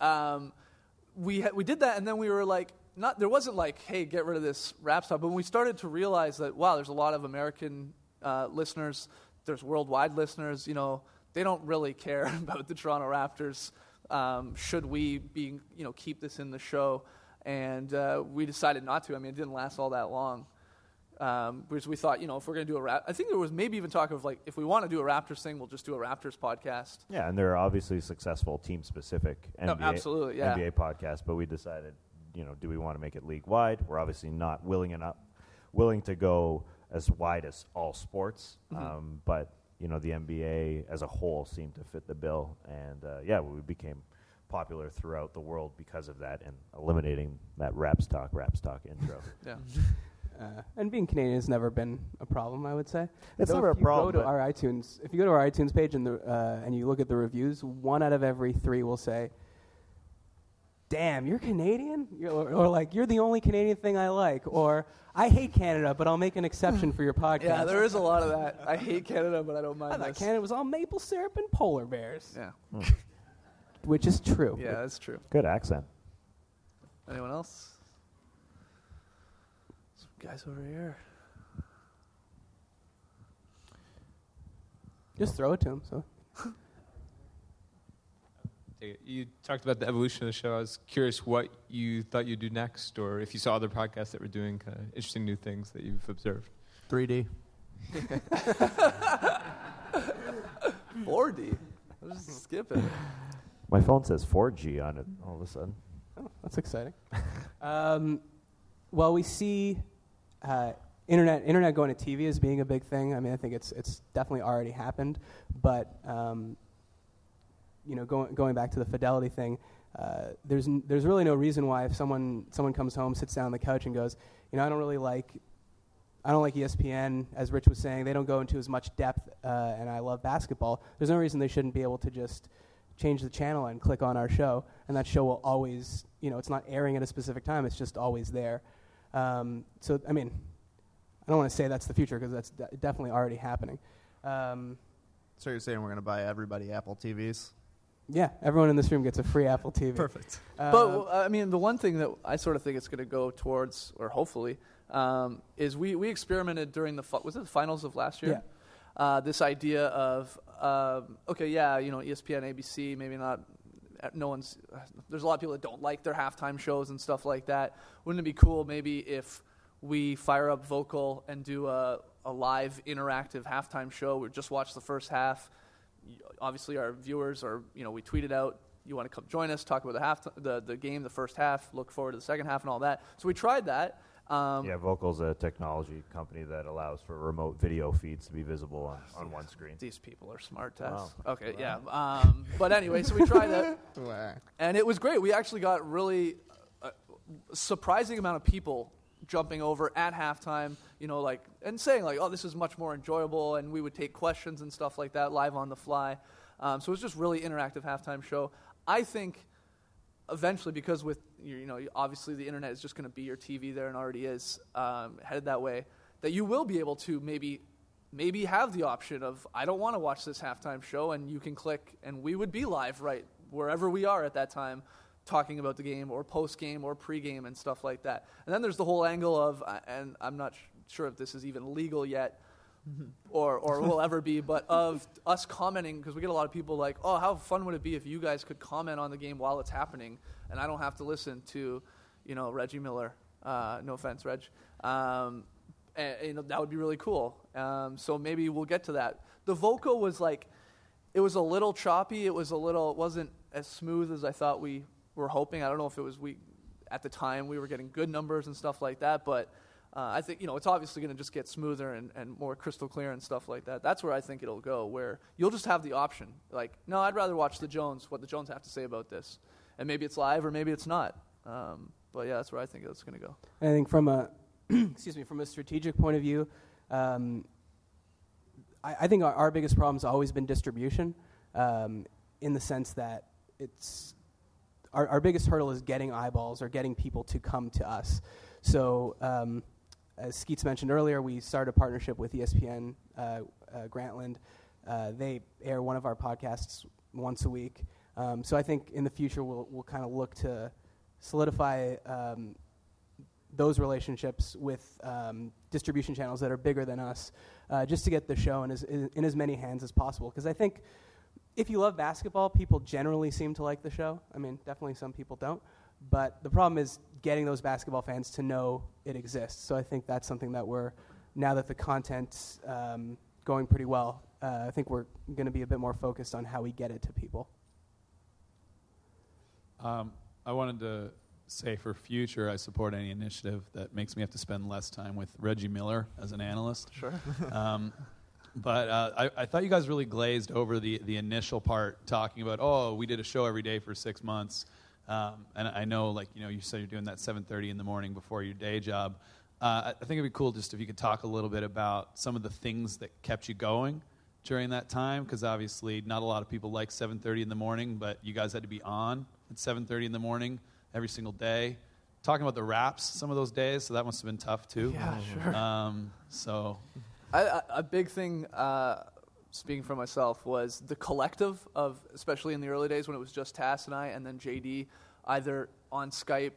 We did that, and then we were like, there wasn't like, hey, get rid of this Raps Talk, but when we started to realize that, wow, there's a lot of American listeners, there's worldwide listeners, they don't really care about the Toronto Raptors. Should we keep this in the show? And we decided not to. I mean, it didn't last all that long. because we thought, if we're going to do I think there was maybe even talk of, like, if we want to do a Raptors thing, we'll just do a Raptors podcast. Yeah, and there are obviously successful team-specific absolutely, yeah. NBA podcasts, but we decided, do we want to make it league-wide? We're obviously not willing to go as wide as all sports, but, the NBA as a whole seemed to fit the bill, and, we became popular throughout the world because of that and eliminating that Raps Talk intro. Yeah. And being Canadian has never been a problem, I would say. It's Though never if a you problem, Go to but- our iTunes, if you go to our iTunes page and you look at the reviews, 1 out of every 3 will say, "Damn, you're Canadian?" Or like, "You're the only Canadian thing I like." Or, "I hate Canada, but I'll make an exception for your podcast." Yeah, there is a lot of that. I hate Canada, but I don't I mind thought this. Canada was all maple syrup and polar bears, Yeah. which is true. Yeah, that's true. Good accent. Anyone else? Some guys over here. Just throw it to him. So. You talked about the evolution of the show. I was curious what you thought you'd do next, or if you saw other podcasts that were doing kind of interesting new things that you've observed. 3D. 4D. I'm just skipping. My phone says 4G on it all of a sudden. Oh, that's exciting. Well, we see internet going to TV as being a big thing. I mean, I think it's definitely already happened. But going back to the fidelity thing, there's really no reason why if someone comes home, sits down on the couch, and goes, I don't like ESPN, as Rich was saying. They don't go into as much depth, and I love basketball. There's no reason they shouldn't be able to just change the channel and click on our show, and that show will always, it's not airing at a specific time. It's just always there. So, I mean, I don't want to say that's the future because that's definitely already happening. So you're saying we're going to buy everybody Apple TVs? Yeah, everyone in this room gets a free Apple TV. Perfect. But, I mean, the one thing that I sort of think it's going to go towards, or hopefully, is we experimented during the finals of last year? Yeah. This idea of, ESPN, ABC, maybe not, there's a lot of people that don't like their halftime shows and stuff like that. Wouldn't it be cool maybe if we fire up Vocal and do a live interactive halftime show? We just watch the first half. Obviously, our viewers we tweet it out. You want to come join us, talk about the game, the first half, look forward to the second half and all that. So we tried that. Vocal's a technology company that allows for remote video feeds to be visible on one screen. These people are smart, Tess. Wow. Okay, yeah. But anyway, so we tried that, and it was great. We actually got really surprising amount of people jumping over at halftime, and saying oh, this is much more enjoyable, and we would take questions and stuff like that live on the fly. So it was just really interactive halftime show. I think eventually, because with obviously the internet is just going to be your TV there and already is headed that way, that you will be able to maybe have the option of, I don't want to watch this halftime show, and you can click, and we would be live right wherever we are at that time, talking about the game or post-game or pre-game and stuff like that. And then there's the whole angle of, and I'm not sure if this is even legal yet or will ever be, but of us commenting, because we get a lot of people like, oh, how fun would it be if you guys could comment on the game while it's happening, and I don't have to listen to, Reggie Miller. No offense, Reg. And, that would be really cool. So maybe we'll get to that. The Vocal was it was a little choppy. It wasn't as smooth as I thought we were hoping. I don't know if it was at the time we were getting good numbers and stuff like that, but I think, it's obviously going to just get smoother and more crystal clear and stuff like that. That's where I think it'll go, where you'll just have the option. No, I'd rather watch what the Jones have to say about this. And maybe it's live or maybe it's not. But yeah, that's where I think it's going to go. And I think from a from a strategic point of view, I think our biggest problem has always been distribution, in the sense that it's our biggest hurdle is getting eyeballs or getting people to come to us. So as Skeets mentioned earlier, we started a partnership with ESPN Grantland. They air one of our podcasts once a week. So I think in the future we'll kind of look to solidify those relationships with distribution channels that are bigger than us, just to get the show in as many hands as possible. Because I think if you love basketball, people generally seem to like the show. I mean, definitely some people don't. But the problem is getting those basketball fans to know it exists. So I think that's something that we're now that the content's going pretty well, I think we're going to be a bit more focused on how we get it to people. I wanted to say for future, I support any initiative that makes me have to spend less time with Reggie Miller as an analyst. Sure. But I thought you guys really glazed over the initial part, talking about, oh, we did a show every day for 6 months. And I know, like, you said you're doing that 7:30 in the morning before your day job. I think it'd be cool just if you could talk a little bit about some of the things that kept you going during that time, because obviously not a lot of people like 7:30 in the morning, but you guys had to be on at 7:30 in the morning every single day. Talking about the raps some of those days, so that must have been tough too. Yeah, sure. So a big thing, speaking for myself, was the collective of, especially in the early days when it was just Tass and I, and then JD, either on Skype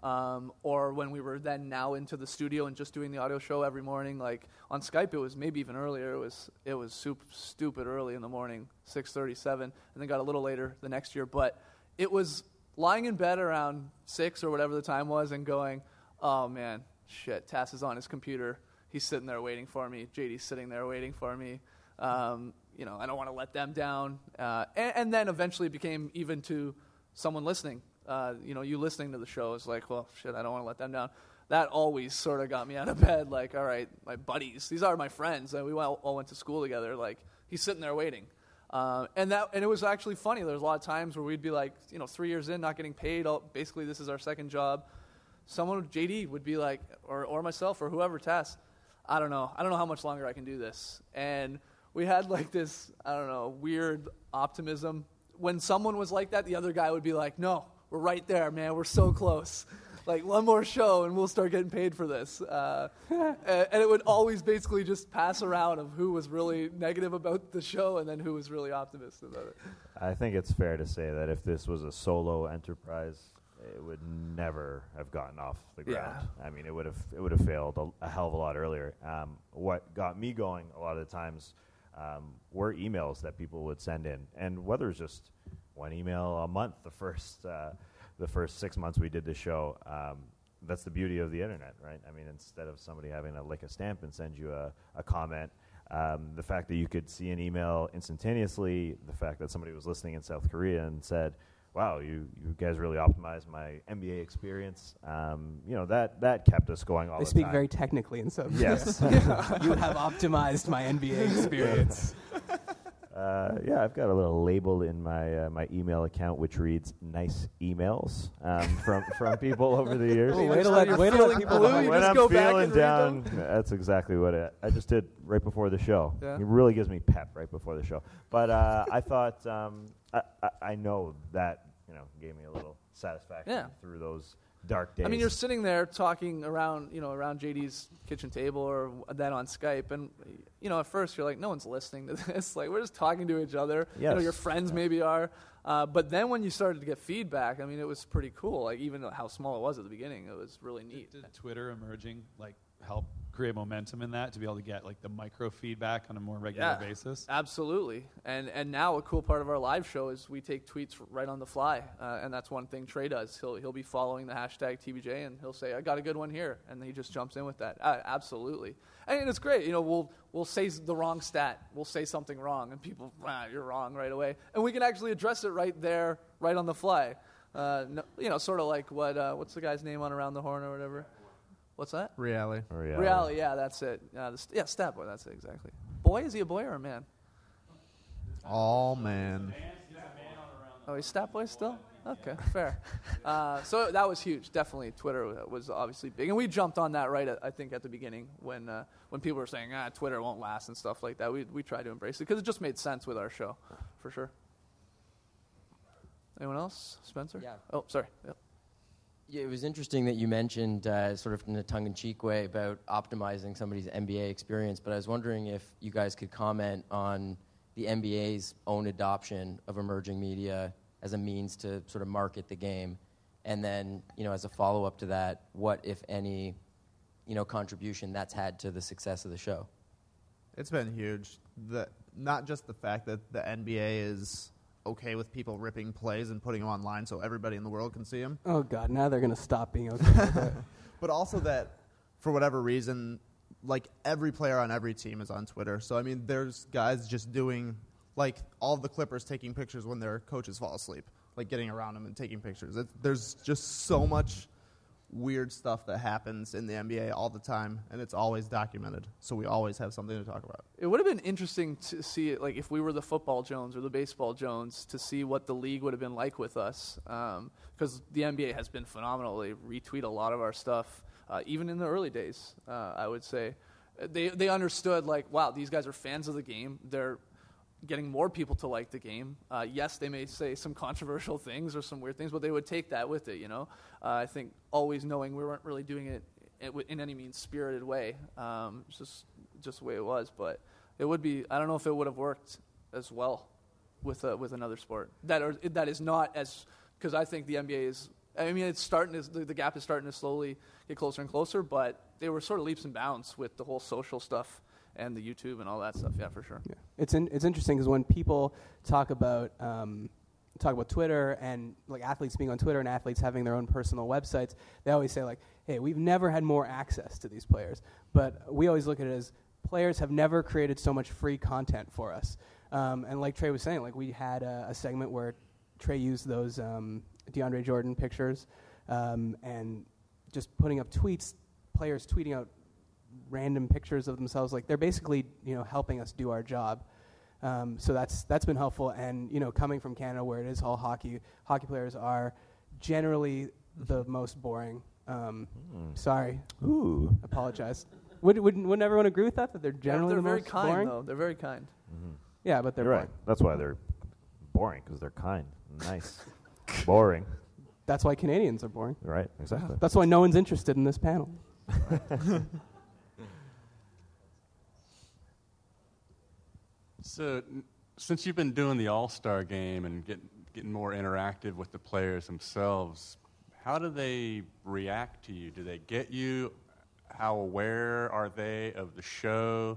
or when we were then now into the studio and just doing the audio show every morning. Like on Skype, it was maybe even earlier. It was super stupid early in the morning, 6:37, and then got a little later the next year. But it was lying in bed around 6 or whatever the time was and going, oh man, shit, Tass is on his computer. He's sitting there waiting for me. JD's sitting there waiting for me. I don't want to let them down. And then eventually it became even to someone listening. You listening to the show is like, well, shit, I don't want to let them down. That always sort of got me out of bed. Like, all right, my buddies, these are my friends. We all went to school together. Like, he's sitting there waiting. And it was actually funny. There was a lot of times where we'd be like, 3 years in, not getting paid. Basically, this is our second job. Someone, JD, would be like, or myself or whoever, Tass, I don't know how much longer I can do this. And we had like this, weird optimism. When someone was like that, the other guy would be like, no, we're right there, man. We're so close. Like, one more show and we'll start getting paid for this. And it would always basically just pass around of who was really negative about the show and then who was really optimistic about it. I think it's fair to say that if this was a solo enterprise, it would never have gotten off the ground. Yeah. I mean, it would have failed a hell of a lot earlier. What got me going a lot of the times were emails that people would send in, and whether it's just one email a month, the first 6 months we did the show. That's the beauty of the internet, right? I mean, instead of somebody having to lick a stamp and send you a comment, the fact that you could see an email instantaneously, the fact that somebody was listening in South Korea and said, wow, you guys really optimized my NBA experience. That kept us going all the time. They speak very technically in South Korea. Yes. You have optimized my NBA experience. I've got a little label in my email account which reads "nice emails" from people over the years. Way to let people know. When I'm feeling down, that's exactly what I just did right before the show. Yeah. It really gives me pep right before the show. But I thought I know that gave me a little satisfaction through those dark days. I mean, you're sitting there talking around JD's kitchen table or then on Skype, and at first you're like, no one's listening to this. Like, we're just talking to each other. Yes. Your friends maybe are, but then when you started to get feedback, I mean, it was pretty cool. Like, even how small it was at the beginning, it was really neat. Did Twitter emerging help create momentum in that to be able to get the micro feedback on a more regular basis? Absolutely. And now a cool part of our live show is we take tweets right on the fly, and that's one thing Trey does. He'll be following the hashtag TBJ and he'll say, I got a good one here, and he just jumps in with that. Absolutely. And it's great. We'll say the wrong stat. We'll say something wrong, and people, you're wrong right away. And we can actually address it right there, right on the fly. Sort of like what's the guy's name on Around the Horn or whatever? What's that? Reality. Reality, yeah, that's it. Stat Boy, that's it, exactly. Boy? Is he a boy or a man? All man. Oh, he's Stat Boy still? Okay, fair. So that was huge. Definitely, Twitter was obviously big. And we jumped on that I think, at the beginning when people were saying, Twitter won't last and stuff like that. We tried to embrace it because it just made sense with our show, for sure. Anyone else? Spencer? Yeah. Oh, sorry. Yep. Yeah, it was interesting that you mentioned sort of in a tongue-in-cheek way about optimizing somebody's NBA experience, but I was wondering if you guys could comment on the NBA's own adoption of emerging media as a means to sort of market the game, and then, as a follow-up to that, what, if any, contribution that's had to the success of the show? It's been huge. Not just the fact that the NBA is okay with people ripping plays and putting them online so everybody in the world can see them. Oh, God, now they're going to stop being okay with it. But also that, for whatever reason, like every player on every team is on Twitter. So I mean, there's guys just doing like all the Clippers taking pictures when their coaches fall asleep, like getting around them and taking pictures. There's just so much weird stuff that happens in the NBA all the time, and it's always documented. So we always have something to talk about. It would have been interesting to see it, like if we were the football Jones or the baseball Jones, to see what the league would have been like with us, because the NBA has been phenomenal. They retweet a lot of our stuff, even in the early days. I would say they understood, like, wow, these guys are fans of the game. They're getting more people to like the game. Yes, they may say some controversial things or some weird things, but they would take that with it, you know. I think always knowing we weren't really doing it in any means spirited way. It's just the way it was. But it would be, I don't know if it would have worked as well with another sport. That is not as, because I think the NBA is, I mean, it's starting to, the gap is starting to slowly get closer and closer, but they were sort of leaps and bounds with the whole social stuff and the YouTube and all that stuff. Yeah, for sure. Yeah. It's interesting because when people talk about Twitter and like athletes being on Twitter and athletes having their own personal websites, they always say like, hey, we've never had more access to these players. But we always look at it as players have never created so much free content for us. And like Trey was saying, like we had a segment where Trey used those DeAndre Jordan pictures and just putting up tweets, players tweeting out random pictures of themselves. Like they're basically, you know, helping us do our job. So that's been helpful. And, you know, coming from Canada where it is all hockey players are generally the most boring. Sorry. Ooh. Apologize. Wouldn't everyone agree with that they're generally the most boring? They're very kind, though. They're very kind. Mm-hmm. Yeah, but they're You're boring. right. That's why they're boring, because they're kind. Nice. Boring. That's why Canadians are boring. Right, exactly. That's why no one's interested in this panel. So, since you've been doing the All-Star game and getting more interactive with the players themselves, how do they react to you? Do they get you? How aware are they of the show?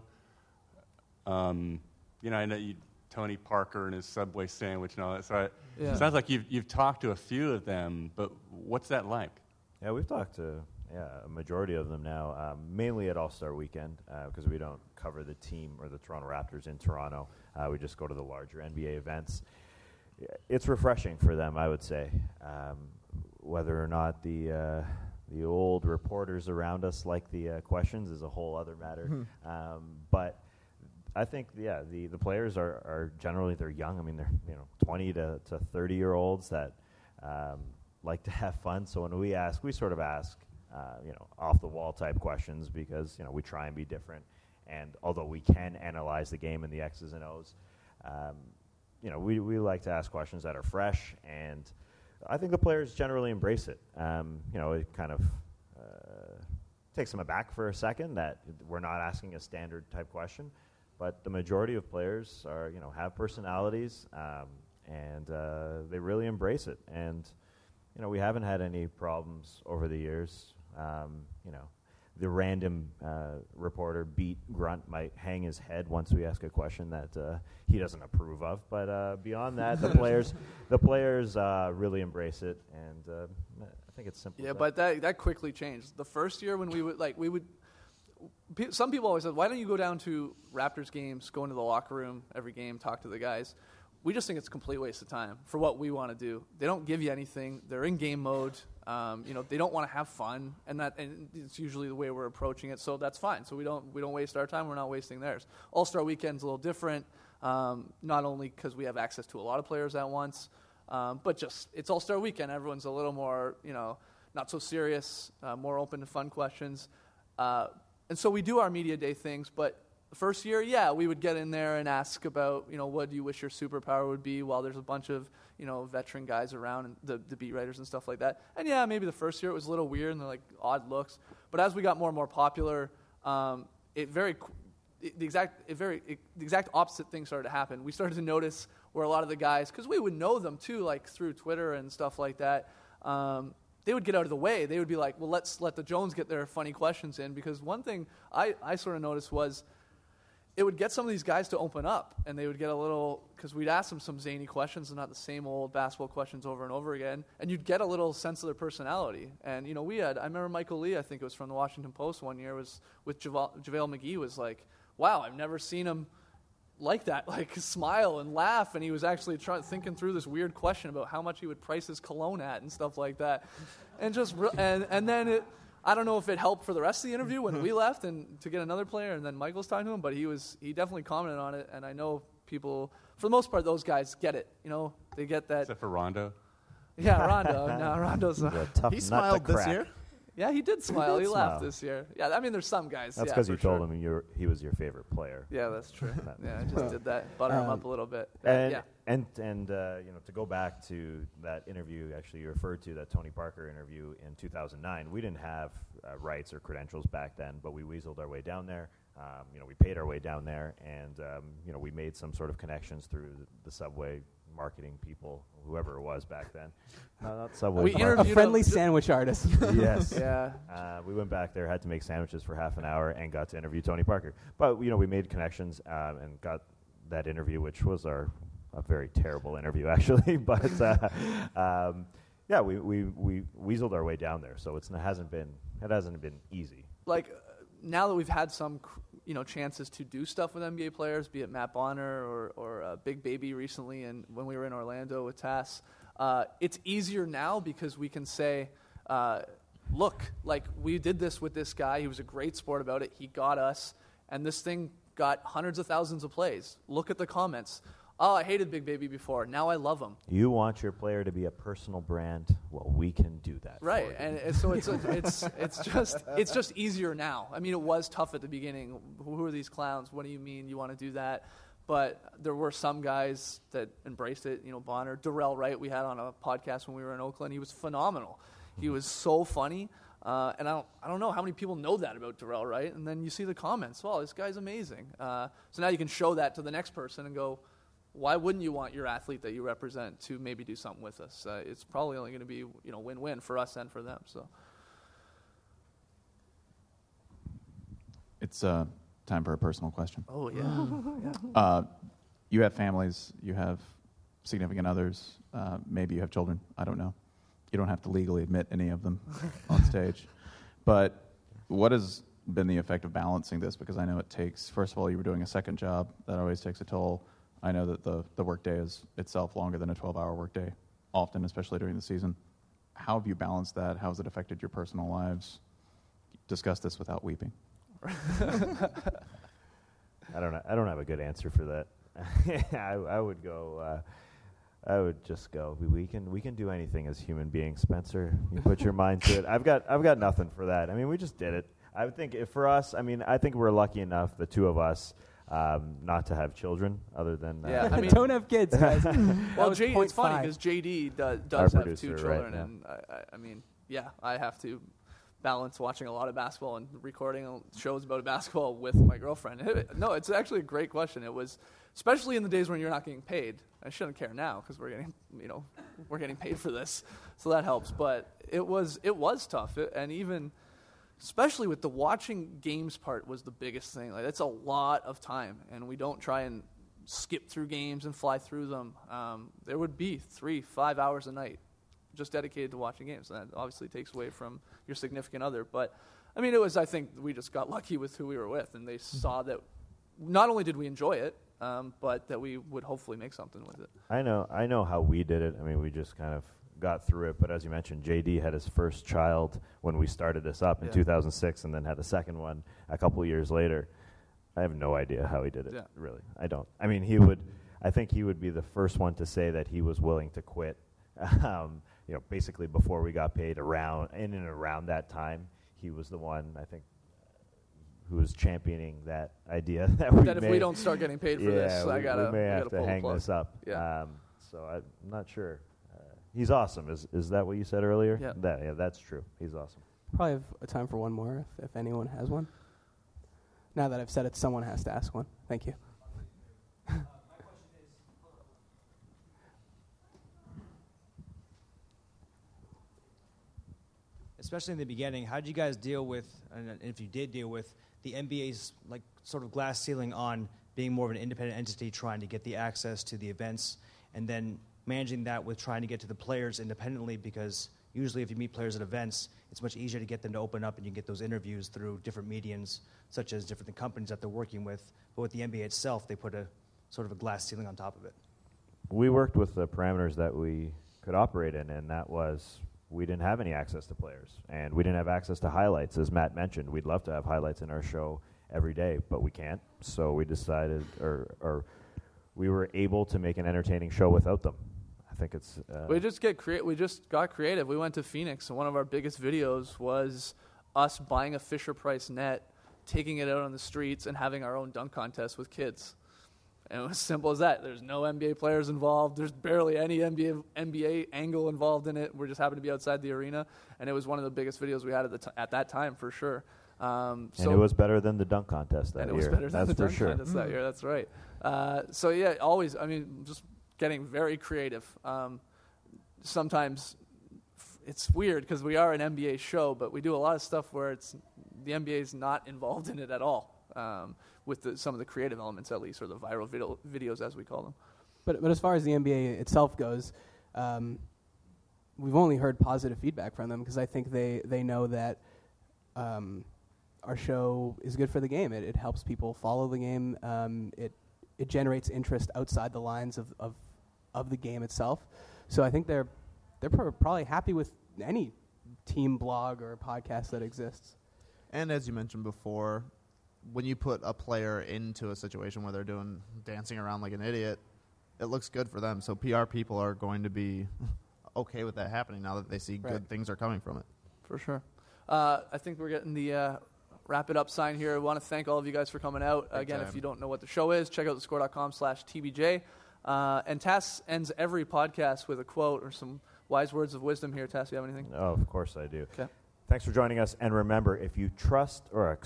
You know, I know Tony Parker and his Subway sandwich and all that. So it sounds like you've talked to a few of them, but what's that like? Yeah, we've talked to a majority of them now, mainly at All-Star Weekend, because we don't cover the team or the Toronto Raptors in Toronto. We just go to the larger NBA events. It's refreshing for them, I would say. Whether or not the old reporters around us like the questions is a whole other matter. But I think, the players are generally, they're young. I mean, they're 20 to 30-year-olds that like to have fun. So when we sort of ask off-the-wall type questions because, we try and be different. And although we can analyze the game and the X's and O's, we like to ask questions that are fresh, and I think the players generally embrace it. It kind of takes them aback for a second that we're not asking a standard type question, but the majority of players are, have personalities, and they really embrace it. And we haven't had any problems over the years. The random reporter beat grunt might hang his head once we ask a question that he doesn't approve of. But beyond that, the players really embrace it, and I think it's simple. Yeah, but that quickly changed. The first year when some people always said, why don't you go down to Raptors games, go into the locker room every game, talk to the guys? We just think it's a complete waste of time for what we want to do. They don't give you anything. They're in game mode. They don't want to have fun, and it's usually the way we're approaching it. So that's fine. So we don't waste our time. We're not wasting theirs. All-Star Weekend's a little different, not only because we have access to a lot of players at once, but just it's All-Star Weekend. Everyone's a little more, not so serious, more open to fun questions, and so we do our media day things, but. The first year, we would get in there and ask about, what do you wish your superpower would be while there's a bunch of, veteran guys around and the beat writers and stuff like that. And maybe the first year it was a little weird and they're like odd looks. But as we got more and more popular, the exact opposite thing started to happen. We started to notice where a lot of the guys, because we would know them too, like through Twitter and stuff like that, they would get out of the way. They would be like, well, let's let the Jones get their funny questions in. Because one thing I sort of noticed was, it would get some of these guys to open up, and they would get a little, because we'd ask them some zany questions and not the same old basketball questions over and over again, and you'd get a little sense of their personality. And, you know, I remember Michael Lee, I think it was from the Washington Post one year, was with JaVale McGee, was like, wow, I've never seen him like that, like smile and laugh, and he was actually thinking through this weird question about how much he would price his cologne at and stuff like that. And just, and then I don't know if it helped for the rest of the interview when we left and to get another player, and then Michael's talking to him, but he definitely commented on it, and I know people, for the most part, those guys get it. You know, they get that. Except for Rondo. Yeah, Rondo. No, Rondo's He's a tough He nut smiled to this crack. year. Yeah, he did smile. He did laughed smile. this year. Yeah, I mean, there's some guys. That's yeah, because for you told sure. him he was your favorite player. Yeah, that's true. Yeah, I just did that. Butter him up a little bit. And, yeah. and you know, to go back to that interview, actually you referred to that Tony Parker interview in 2009. We didn't have rights or credentials back then, but we weaseled our way down there. You know, we paid our way down there, and you know, we made some sort of connections through the Subway marketing people, whoever it was back then. No, not Subway. We A interviewed friendly him. sandwich artist. Yes. Yeah. We went back there, had to make sandwiches for half an hour, and got to interview Tony Parker. But you know, we made connections and got that interview, which was a very terrible interview, actually. But yeah, we weaseled our way down there, so it hasn't been easy. Like now that we've had some, you know, chances to do stuff with NBA players, be it Matt Bonner or Big Baby recently, and when we were in Orlando with Tass, it's easier now because we can say, look, like we did this with this guy. He was a great sport about it. He got us, and this thing got hundreds of thousands of plays. Look at the comments. Oh, I hated Big Baby before. Now I love him. You want your player to be a personal brand? Well, we can do that. Right, for you. and so it's just easier now. I mean, it was tough at the beginning. Who are these clowns? What do you mean you want to do that? But there were some guys that embraced it. You know, Bonner, Darrell Wright, we had on a podcast when we were in Oakland. He was phenomenal. He was so funny. And I don't know how many people know that about Darrell Wright. And then you see the comments. Well, this guy's amazing. So now you can show that to the next person and go, why wouldn't you want your athlete that you represent to maybe do something with us? It's probably only going to be, you know, win-win for us and for them. So It's time for a personal question. Oh yeah. You have families, you have significant others, maybe you have children, I don't know. You don't have to legally admit any of them on stage. But what has been the effect of balancing this? Because I know it takes, first of all, you were doing a second job. That always takes a toll. I know that the workday is itself longer than a 12-hour workday, often, especially during the season. How have you balanced that? How has it affected your personal lives? Discuss this without weeping. I don't have a good answer for that. I would go. I would just go. We can do anything as human beings, Spencer. You put your mind to it. I've got nothing for that. I mean, we just did it. I would think for us. I mean, I think we're lucky enough, the two of us, not to have children. Other than Yeah, I mean- Don't have kids, guys. Well, was it's funny 0.5. because JD Our does have producer, two right, children, yeah. and I mean, yeah, I have to balance watching a lot of basketball and recording shows about basketball with my girlfriend. No, it's actually a great question. It was, especially in the days when you're not getting paid. I shouldn't care now because we're getting paid for this, so that helps. But it was tough, and even especially with the watching games part was the biggest thing. Like, that's a lot of time, and we don't try and skip through games and fly through them. There would be 3-5 hours a night just dedicated to watching games. And that obviously takes away from your significant other. But, I mean, I think we just got lucky with who we were with, and they saw that not only did we enjoy it, but that we would hopefully make something with it. I know how we did it. I mean, we just kind of got through it. But as you mentioned, JD had his first child when we started this up in 2006, and then had the second one a couple of years later. I have no idea how he did it. Yeah. Really, I don't. I mean, I think he would be the first one to say that he was willing to quit. You know, basically before we got paid, around that time, he was the one, I think, who was championing that idea that if we don't start getting paid for this, we may have to pull the hang plug. this up. Yeah. So I'm not sure. He's awesome. Is that what you said earlier? Yeah. That's true. He's awesome. Probably have a time for one more if anyone has one. Now that I've said it, someone has to ask one. Thank you. especially in the beginning, how did you guys deal with, and if you did deal with, the NBA's like sort of glass ceiling on being more of an independent entity, trying to get the access to the events, and then managing that with trying to get to the players independently? Because usually if you meet players at events, it's much easier to get them to open up, and you can get those interviews through different mediums, such as different companies that they're working with. But with the NBA itself, they put a sort of a glass ceiling on top of it. We worked with the parameters that we could operate in, and that was we didn't have any access to players, and we didn't have access to highlights. As Matt mentioned, we'd love to have highlights in our show every day, but we can't. So we decided, or we were able to make an entertaining show without them. I think it's... We just got creative. We went to Phoenix, and one of our biggest videos was us buying a Fisher-Price net, taking it out on the streets, and having our own dunk contest with kids. And it was simple as that. There's no NBA players involved. There's barely any NBA angle involved in it. We just happened to be outside the arena, and it was one of the biggest videos we had at that time, for sure. And it was better than the dunk contest that year. And it was better than the dunk sure. contest that year. That's right. So yeah, always. I mean, just getting very creative. Sometimes it's weird because we are an NBA show, but we do a lot of stuff where the NBA is not involved in it at all. With some of the creative elements, at least, or the viral videos, as we call them. But as far as the NBA itself goes, we've only heard positive feedback from them, because I think they know that our show is good for the game. It helps people follow the game. It generates interest outside the lines of the game itself. So I think they're probably happy with any team blog or podcast that exists. And as you mentioned before, when you put a player into a situation where they're dancing around like an idiot, it looks good for them. So PR people are going to be okay with that happening now that they see good things are coming from it. For sure. I think we're getting the wrap it up sign here. I want to thank all of you guys for coming out. Again, if you don't know what the show is, check out thescore.com/TBJ. And Tass ends every podcast with a quote or some wise words of wisdom here. Tass, you have anything? Oh, of course I do. Okay. Thanks for joining us, and remember, if you trust,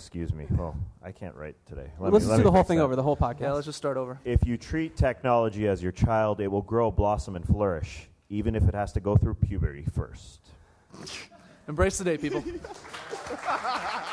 I can't write today. Let's do the whole thing over, the whole podcast. Yeah, let's just start over. If you treat technology as your child, it will grow, blossom, and flourish, even if it has to go through puberty first. Embrace the day, people.